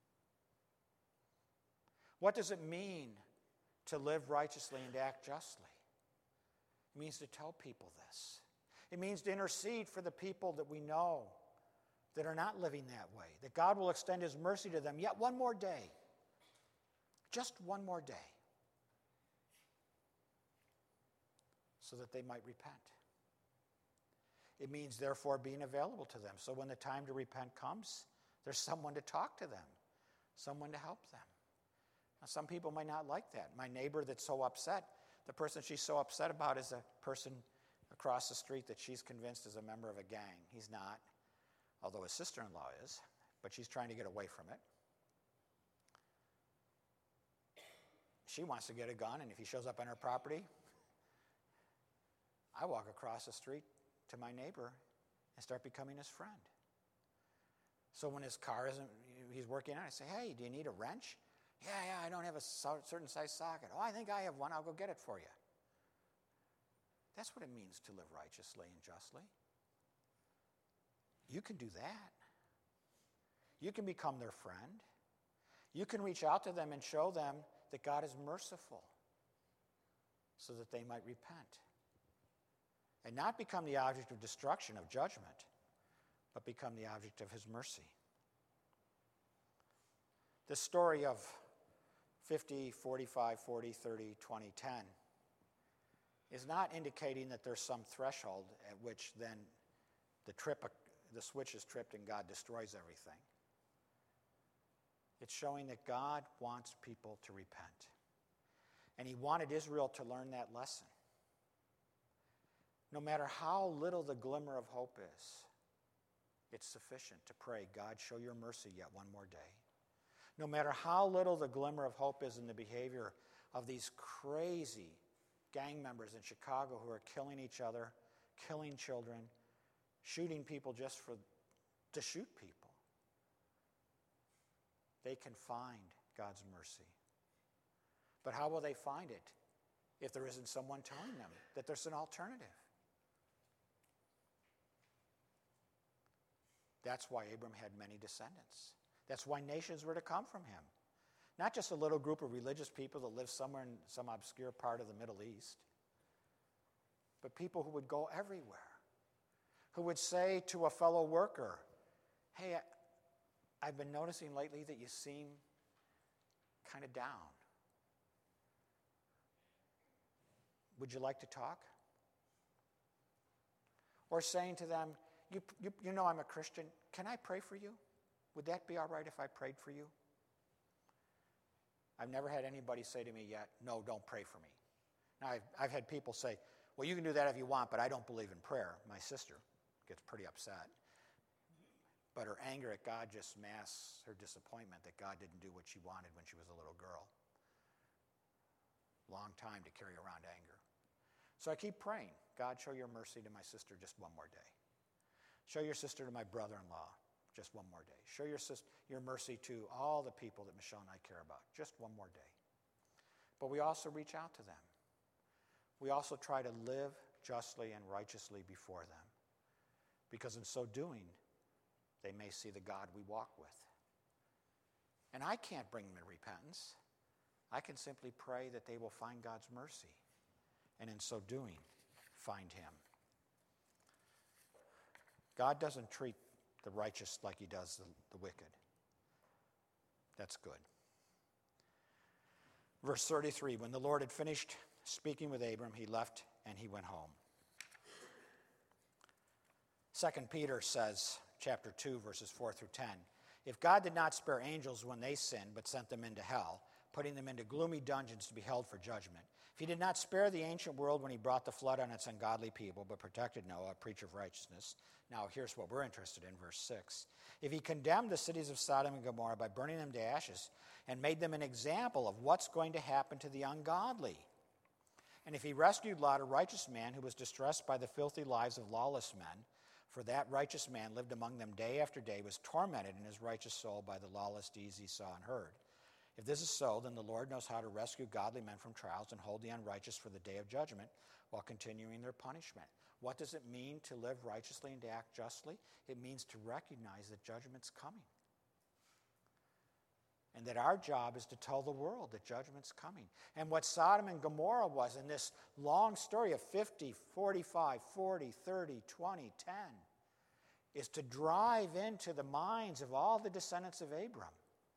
What does it mean to live righteously and to act justly? It means to tell people this. It means to intercede for the people that we know that are not living that way, that God will extend his mercy to them yet one more day. Just one more day. So that they might repent. It means, therefore, being available to them. So when the time to repent comes, there's someone to talk to them, someone to help them. Now, some people might not like that. My neighbor that's so upset, the person she's so upset about is a person across the street that she's convinced is a member of a gang. He's not, although his sister-in-law is, but she's trying to get away from it. She wants to get a gun, and if he shows up on her property, I walk across the street to my neighbor and start becoming his friend. So when his car isn't, he's working on it, I say, hey, do you need a wrench? Yeah, yeah, I don't have a certain size socket. Oh, I think I have one. I'll go get it for you. That's what it means to live righteously and justly. You can do that. You can become their friend. You can reach out to them and show them that God is merciful so that they might repent. And not become the object of destruction, of judgment, but become the object of his mercy. This story of fifty, forty-five, forty, thirty, twenty, ten is not indicating that there's some threshold at which then the trip, the switch is tripped and God destroys everything. It's showing that God wants people to repent. And he wanted Israel to learn that lesson. No matter how little the glimmer of hope is, it's sufficient to pray, God, show your mercy yet one more day. No matter how little the glimmer of hope is in the behavior of these crazy gang members in Chicago who are killing each other, killing children, shooting people just for to shoot people, they can find God's mercy. But how will they find it if there isn't someone telling them that there's an alternative? That's why Abram had many descendants. That's why nations were to come from him. Not just a little group of religious people that live somewhere in some obscure part of the Middle East, but people who would go everywhere, who would say to a fellow worker, hey, I, I've been noticing lately that you seem kind of down. would you like to talk? Or saying to them, you, you, you know I'm a Christian, can I pray for you? Would that be all right if I prayed for you? I've never had anybody say to me yet, no, don't pray for me. Now, I've, I've had people say, well, you can do that if you want, but I don't believe in prayer. My sister gets pretty upset. But her anger at God just masks her disappointment that God didn't do what she wanted when she was a little girl. Long time to carry around anger. So I keep praying, God, show your mercy to my sister just one more day. Show your sister to my brother-in-law just one more day. Show your, sister, your mercy to all the people that Michelle and I care about just one more day. But we also reach out to them. We also try to live justly and righteously before them, because in so doing, they may see the God we walk with. And I can't bring them to repentance. I can simply pray that they will find God's mercy, and in so doing, find him. God doesn't treat the righteous like he does the, the wicked. That's good. Verse thirty-three, when the Lord had finished speaking with Abram, he left and he went home. Second Peter says, chapter two, verses four through ten, if God did not spare angels when they sinned, but sent them into hell, putting them into gloomy dungeons to be held for judgment, if he did not spare the ancient world when he brought the flood on its ungodly people, but protected Noah, a preacher of righteousness, now here's what we're interested in, verse six. If he condemned the cities of Sodom and Gomorrah by burning them to ashes and made them an example of what's going to happen to the ungodly, and if he rescued Lot, a righteous man who was distressed by the filthy lives of lawless men, for that righteous man lived among them day after day, was tormented in his righteous soul by the lawless deeds he saw and heard. If this is so, then the Lord knows how to rescue godly men from trials and hold the unrighteous for the day of judgment while continuing their punishment. What does it mean to live righteously and to act justly? It means to recognize that judgment's coming. And that our job is to tell the world that judgment's coming. And what Sodom and Gomorrah was in this long story of fifty, forty-five, forty, thirty, twenty, ten, is to drive into the minds of all the descendants of Abram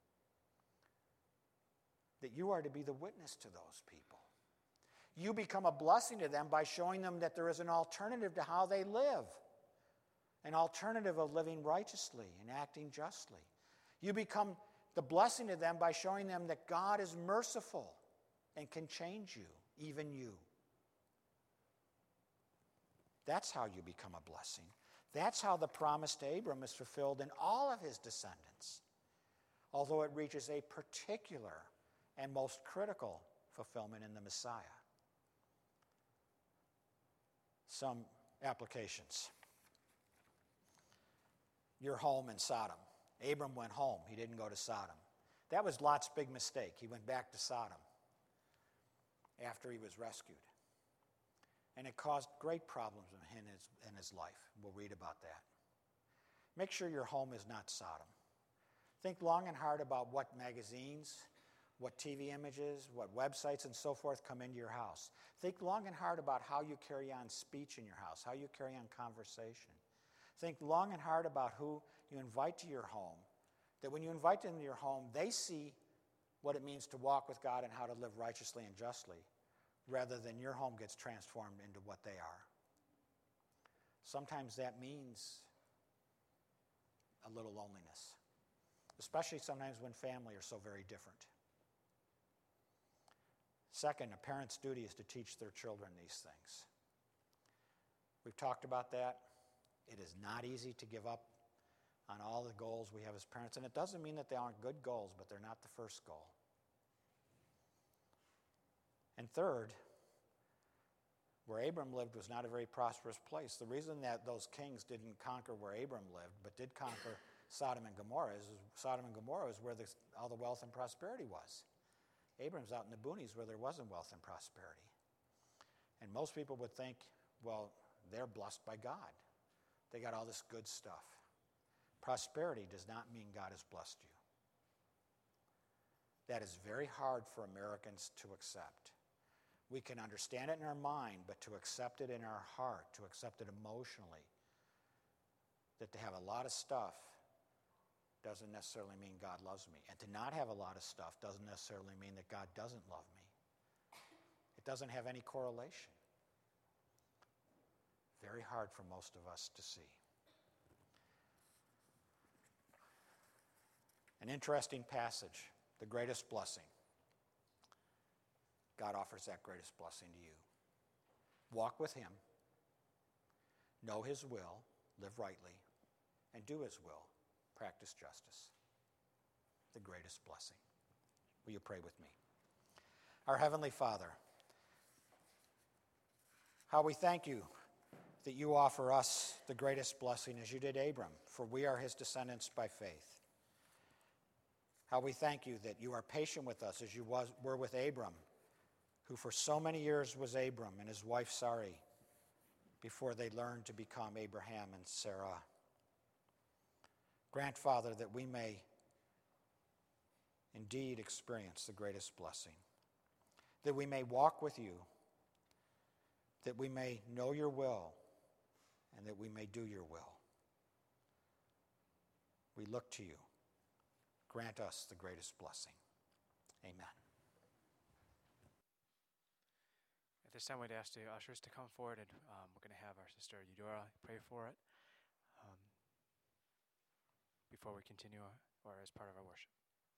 that you are to be the witness to those people. You become a blessing to them by showing them that there is an alternative to how they live, an alternative of living righteously and acting justly. You become the blessing to them by showing them that God is merciful and can change you, even you. That's how you become a blessing. That's how the promise to Abram is fulfilled in all of his descendants, although it reaches a particular and most critical fulfillment in the Messiah. Some applications. Your home in Sodom. Abram went home. He didn't go to Sodom. That was Lot's big mistake. He went back to Sodom after he was rescued. And it caused great problems in his, in his life. We'll read about that. Make sure your home is not Sodom. Think long and hard about what magazines, what T V images, what websites and so forth come into your house. Think long and hard about how you carry on speech in your house, how you carry on conversation. Think long and hard about who you invite to your home, that when you invite them to your home, they see what it means to walk with God and how to live righteously and justly, rather than your home gets transformed into what they are. Sometimes that means a little loneliness, especially sometimes when family are so very different. Second, a parent's duty is to teach their children these things. We've talked about that. It is not easy to give up on all the goals we have as parents, and it doesn't mean that they aren't good goals, but they're not the first goal. And third, where Abram lived was not a very prosperous place. The reason that those kings didn't conquer where Abram lived, but did conquer Sodom and Gomorrah, is Sodom and Gomorrah is where the, all the wealth and prosperity was. Abram's out in the boonies where there wasn't wealth and prosperity. And most people would think, well, they're blessed by God. They got all this good stuff. Prosperity does not mean God has blessed you. That is very hard for Americans to accept. We can understand it in our mind, but to accept it in our heart, to accept it emotionally, that to have a lot of stuff doesn't necessarily mean God loves me. And to not have a lot of stuff doesn't necessarily mean that God doesn't love me. It doesn't have any correlation. very hard for most of us to see. An interesting passage, the greatest blessing. God offers that greatest blessing to you. Walk with him, know his will, live rightly, and do his will, practice justice. The greatest blessing. Will you pray with me? Our Heavenly Father, how we thank you that you offer us the greatest blessing as you did Abram, for we are his descendants by faith. How we thank you that you are patient with us as you was, were with Abram, who for so many years was Abram and his wife Sarai before they learned to become Abraham and Sarah. Grant, Father, that we may indeed experience the greatest blessing, that we may walk with you, that we may know your will, and that we may do your will. We look to you. Grant us the greatest blessing. Amen. At this time, we'd ask the ushers to come forward, and um, we're going to have our sister Eudora pray for it um, before we continue or as part of our worship.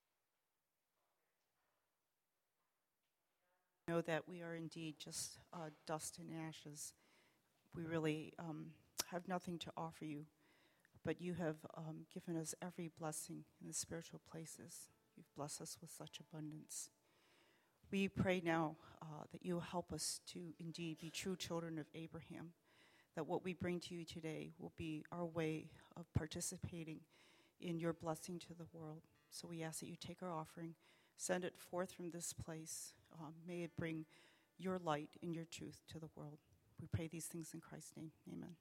Know that we are indeed just uh, dust and ashes. We really um, have nothing to offer you, but you have um, given us every blessing in the spiritual places. You've blessed us with such abundance. We pray now uh, that you will help us to indeed be true children of Abraham, that what we bring to you today will be our way of participating in your blessing to the world. So we ask that you take our offering, send it forth from this place. Um, may it bring your light and your truth to the world. We pray these things in Christ's name. Amen.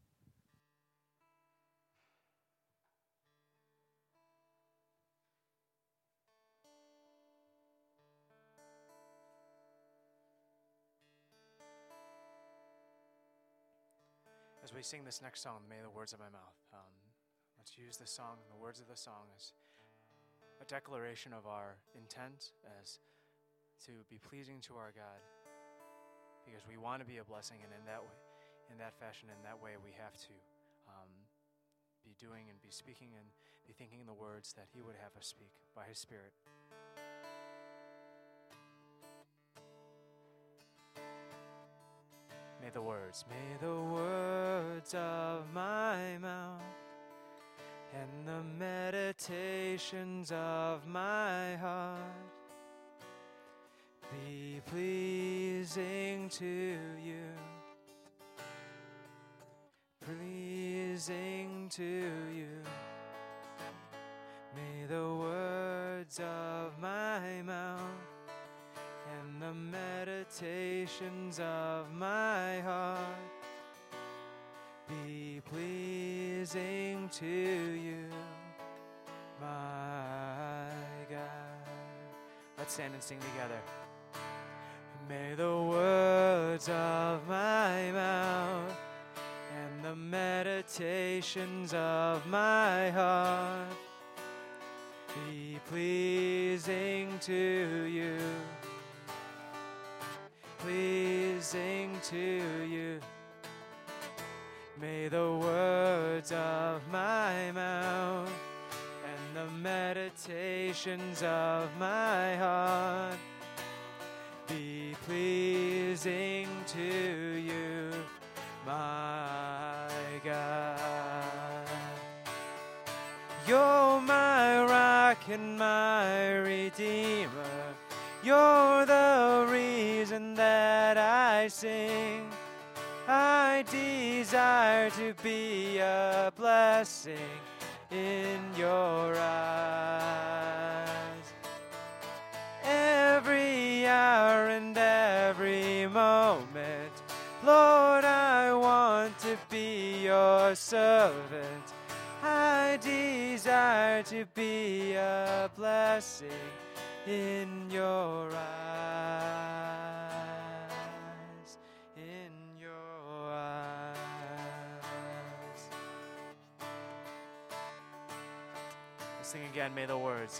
As we sing this next song, May the Words of My Mouth, um, let's use the song, the words of the song, as a declaration of our intent as to be pleasing to our God, because we want to be a blessing, and in that way, in that fashion, in that way, we have to um, be doing and be speaking and be thinking the words that he would have us speak by his Spirit. May the words, may the words of my mouth and the meditations of my heart be pleasing to you, pleasing to you. May the words of my mouth and the meditations of my heart be pleasing to you, my God. Let's stand and sing together. May the words of my mouth and the meditations of my heart be pleasing to you, pleasing to you. May the words of my mouth and the meditations of my heart be pleasing to you, my God. You're my rock and my redeemer. You're the reason that I sing. I desire to be a blessing in your eyes. Every hour and every moment, Lord, I want to be your servant. I desire to be a blessing in your eyes, in your eyes. Let's sing again, may the words.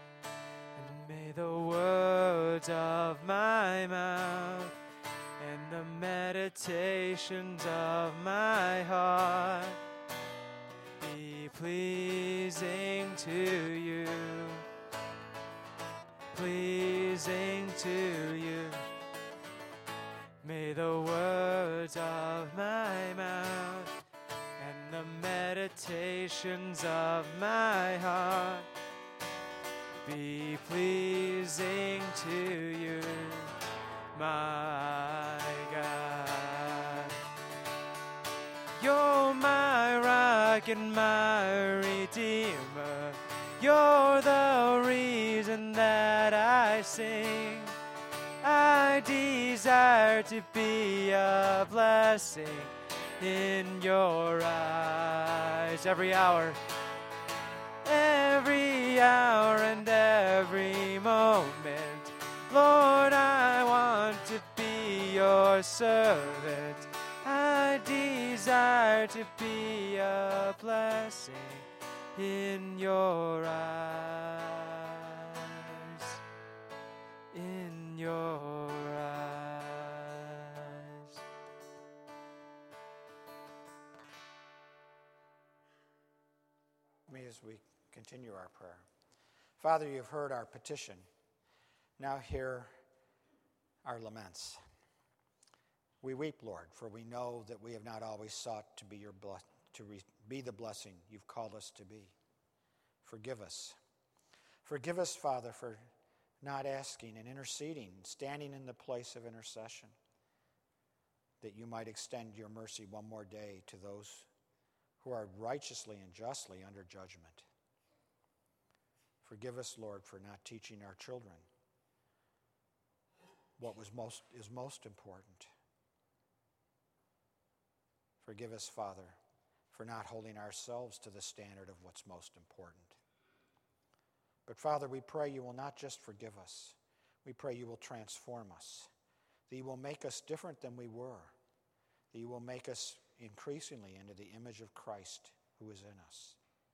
And may the words of my mouth and the meditations of my heart be pleasing to you, pleasing to you. May the words of my mouth and the meditations of my heart be pleasing to you, my God. You're my rock and my redeemer. You're the reason that I sing. I desire to be a blessing in your eyes every hour, every hour and every moment. Lord, I want to be your servant. I desire to be a blessing in your eyes, in your eyes. Me as we continue our prayer. Father, you've heard our petition. Now hear our laments. We weep, Lord, for we know that we have not always sought to be your bless- to re- be the blessing you've called us to be. Forgive us. Forgive us, Father, for not asking and interceding, standing in the place of intercession, that you might extend your mercy one more day to those who are righteously and justly under judgment. Forgive us, Lord, for not teaching our children what was most is most important. Forgive us, Father, for not holding ourselves to the standard of what's most important. But Father, we pray you will not just forgive us. We pray you will transform us, that you will make us different than we were, that you will make us increasingly into the image of Christ who is in us.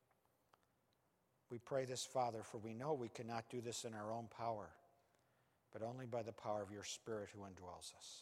We pray this, Father, for we know we cannot do this in our own power, but only by the power of your Spirit who indwells us.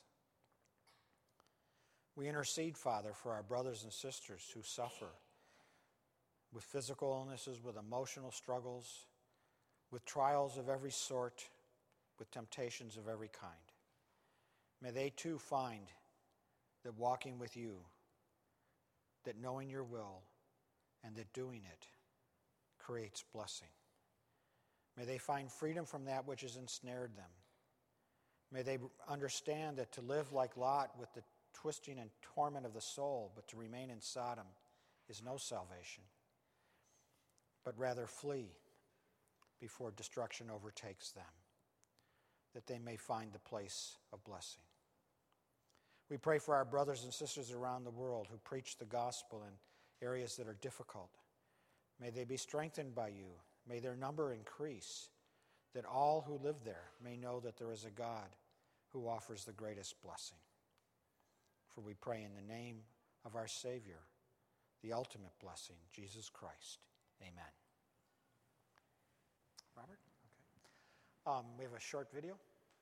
We intercede, Father, for our brothers and sisters who suffer with physical illnesses, with emotional struggles, with trials of every sort, with temptations of every kind. May they too find that walking with you, that knowing your will, and that doing it creates blessing. May they find freedom from that which has ensnared them. May they understand that to live like Lot with the twisting and torment of the soul, but to remain in Sodom is no salvation, but rather flee before destruction overtakes them, that they may find the place of blessing. We pray for our brothers and sisters around the world who preach the gospel in areas that are difficult. May they be strengthened by you. May their number increase, that all who live there may know that there is a God who offers the greatest blessing. For we pray in the name of our Savior, the ultimate blessing, Jesus Christ. Amen. Robert? Okay. Um, we have a short video.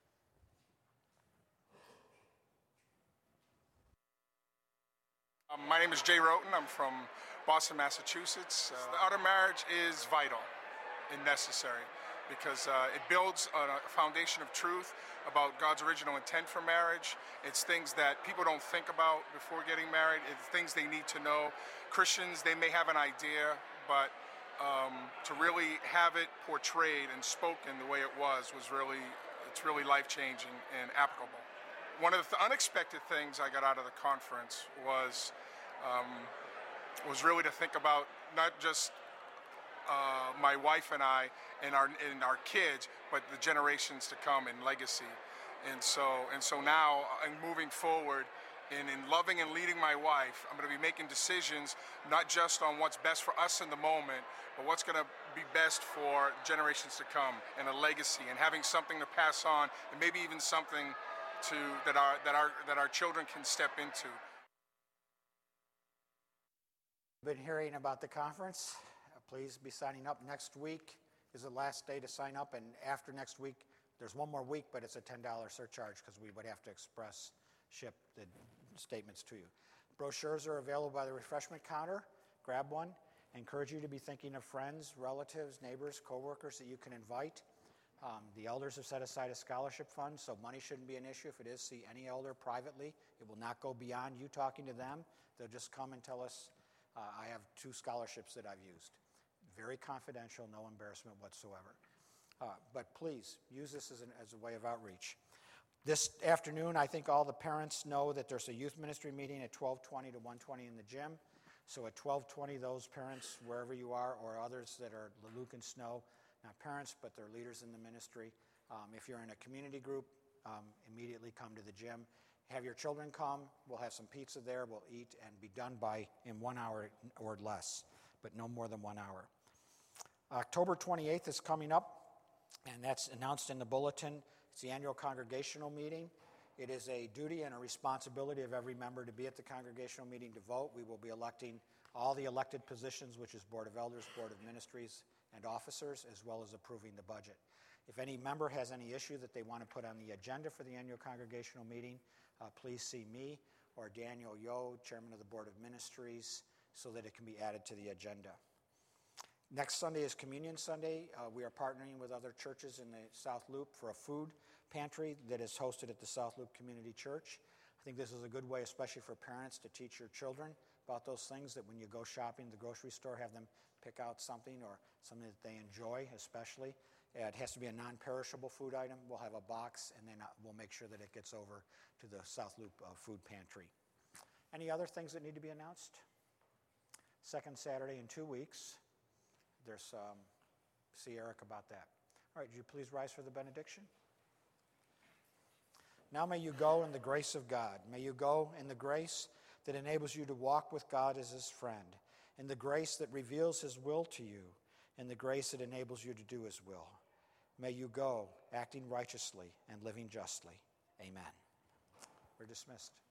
Um, my name is Jay Roten. I'm from Boston, Massachusetts. Uh, the art of marriage is vital and necessary because uh, it builds on a foundation of truth about God's original intent for marriage. It's things that people don't think about before getting married. It's things they need to know. Christians, they may have an idea, but um, to really have it portrayed and spoken the way it was was really, it's really life-changing and applicable. One of the unexpected things I got out of the conference was um, was really to think about not just uh, my wife and I and our and our kids, but the generations to come and legacy. And so and so now, I'm moving forward, and in loving and leading my wife, I'm going to be making decisions not just on what's best for us in the moment, but what's going to be best for generations to come, and a legacy, and having something to pass on, and maybe even something to that our that our that our children can step into. Been hearing about the conference. Please be signing up. Next week is the last day to sign up, and after next week, there's one more week, but it's a ten dollars surcharge because we would have to express ship the statements to you. Brochures are available by the refreshment counter. Grab one. I encourage you to be thinking of friends, relatives, neighbors, coworkers that you can invite. Um, the elders have set aside a scholarship fund, so money shouldn't be an issue. If it is, see any elder privately. It will not go beyond you talking to them. They'll just come and tell us, uh, I have two scholarships that I've used. Very confidential, no embarrassment whatsoever. Uh, but please, use this as, an, as a way of outreach. This afternoon, I think all the parents know that there's a youth ministry meeting at twelve twenty to one twenty in the gym. So at twelve twenty, those parents, wherever you are, or others that are Luke and Snow, not parents, but they're leaders in the ministry. Um, if you're in a community group, um, immediately come to the gym. Have your children come. We'll have some pizza there. We'll eat and be done by in one hour or less, but no more than one hour. October twenty-eighth is coming up, and that's announced in the bulletin. It's the annual congregational meeting. It is a duty and a responsibility of every member to be at the congregational meeting to vote. We will be electing all the elected positions, which is Board of Elders, Board of Ministries, and officers, as well as approving the budget. If any member has any issue that they want to put on the agenda for the annual congregational meeting, uh, please see me or Daniel Yo, Chairman of the Board of Ministries, so that it can be added to the agenda. Next Sunday is Communion Sunday. Uh, we are partnering with other churches in the South Loop for a food pantry that is hosted at the South Loop Community Church. I think this is a good way, especially for parents, to teach your children about those things, that when you go shopping at the grocery store, have them pick out something or something that they enjoy especially. Uh, it has to be a non-perishable food item. We'll have a box, and then uh, we'll make sure that it gets over to the South Loop uh, food pantry. Any other things that need to be announced? Second Saturday in two weeks. There's, um, see Eric about that. All right, would you please rise for the benediction? Now may you go in the grace of God. May you go in the grace that enables you to walk with God as his friend, in the grace that reveals his will to you, in the grace that enables you to do his will. May you go acting righteously and living justly. Amen. We're dismissed.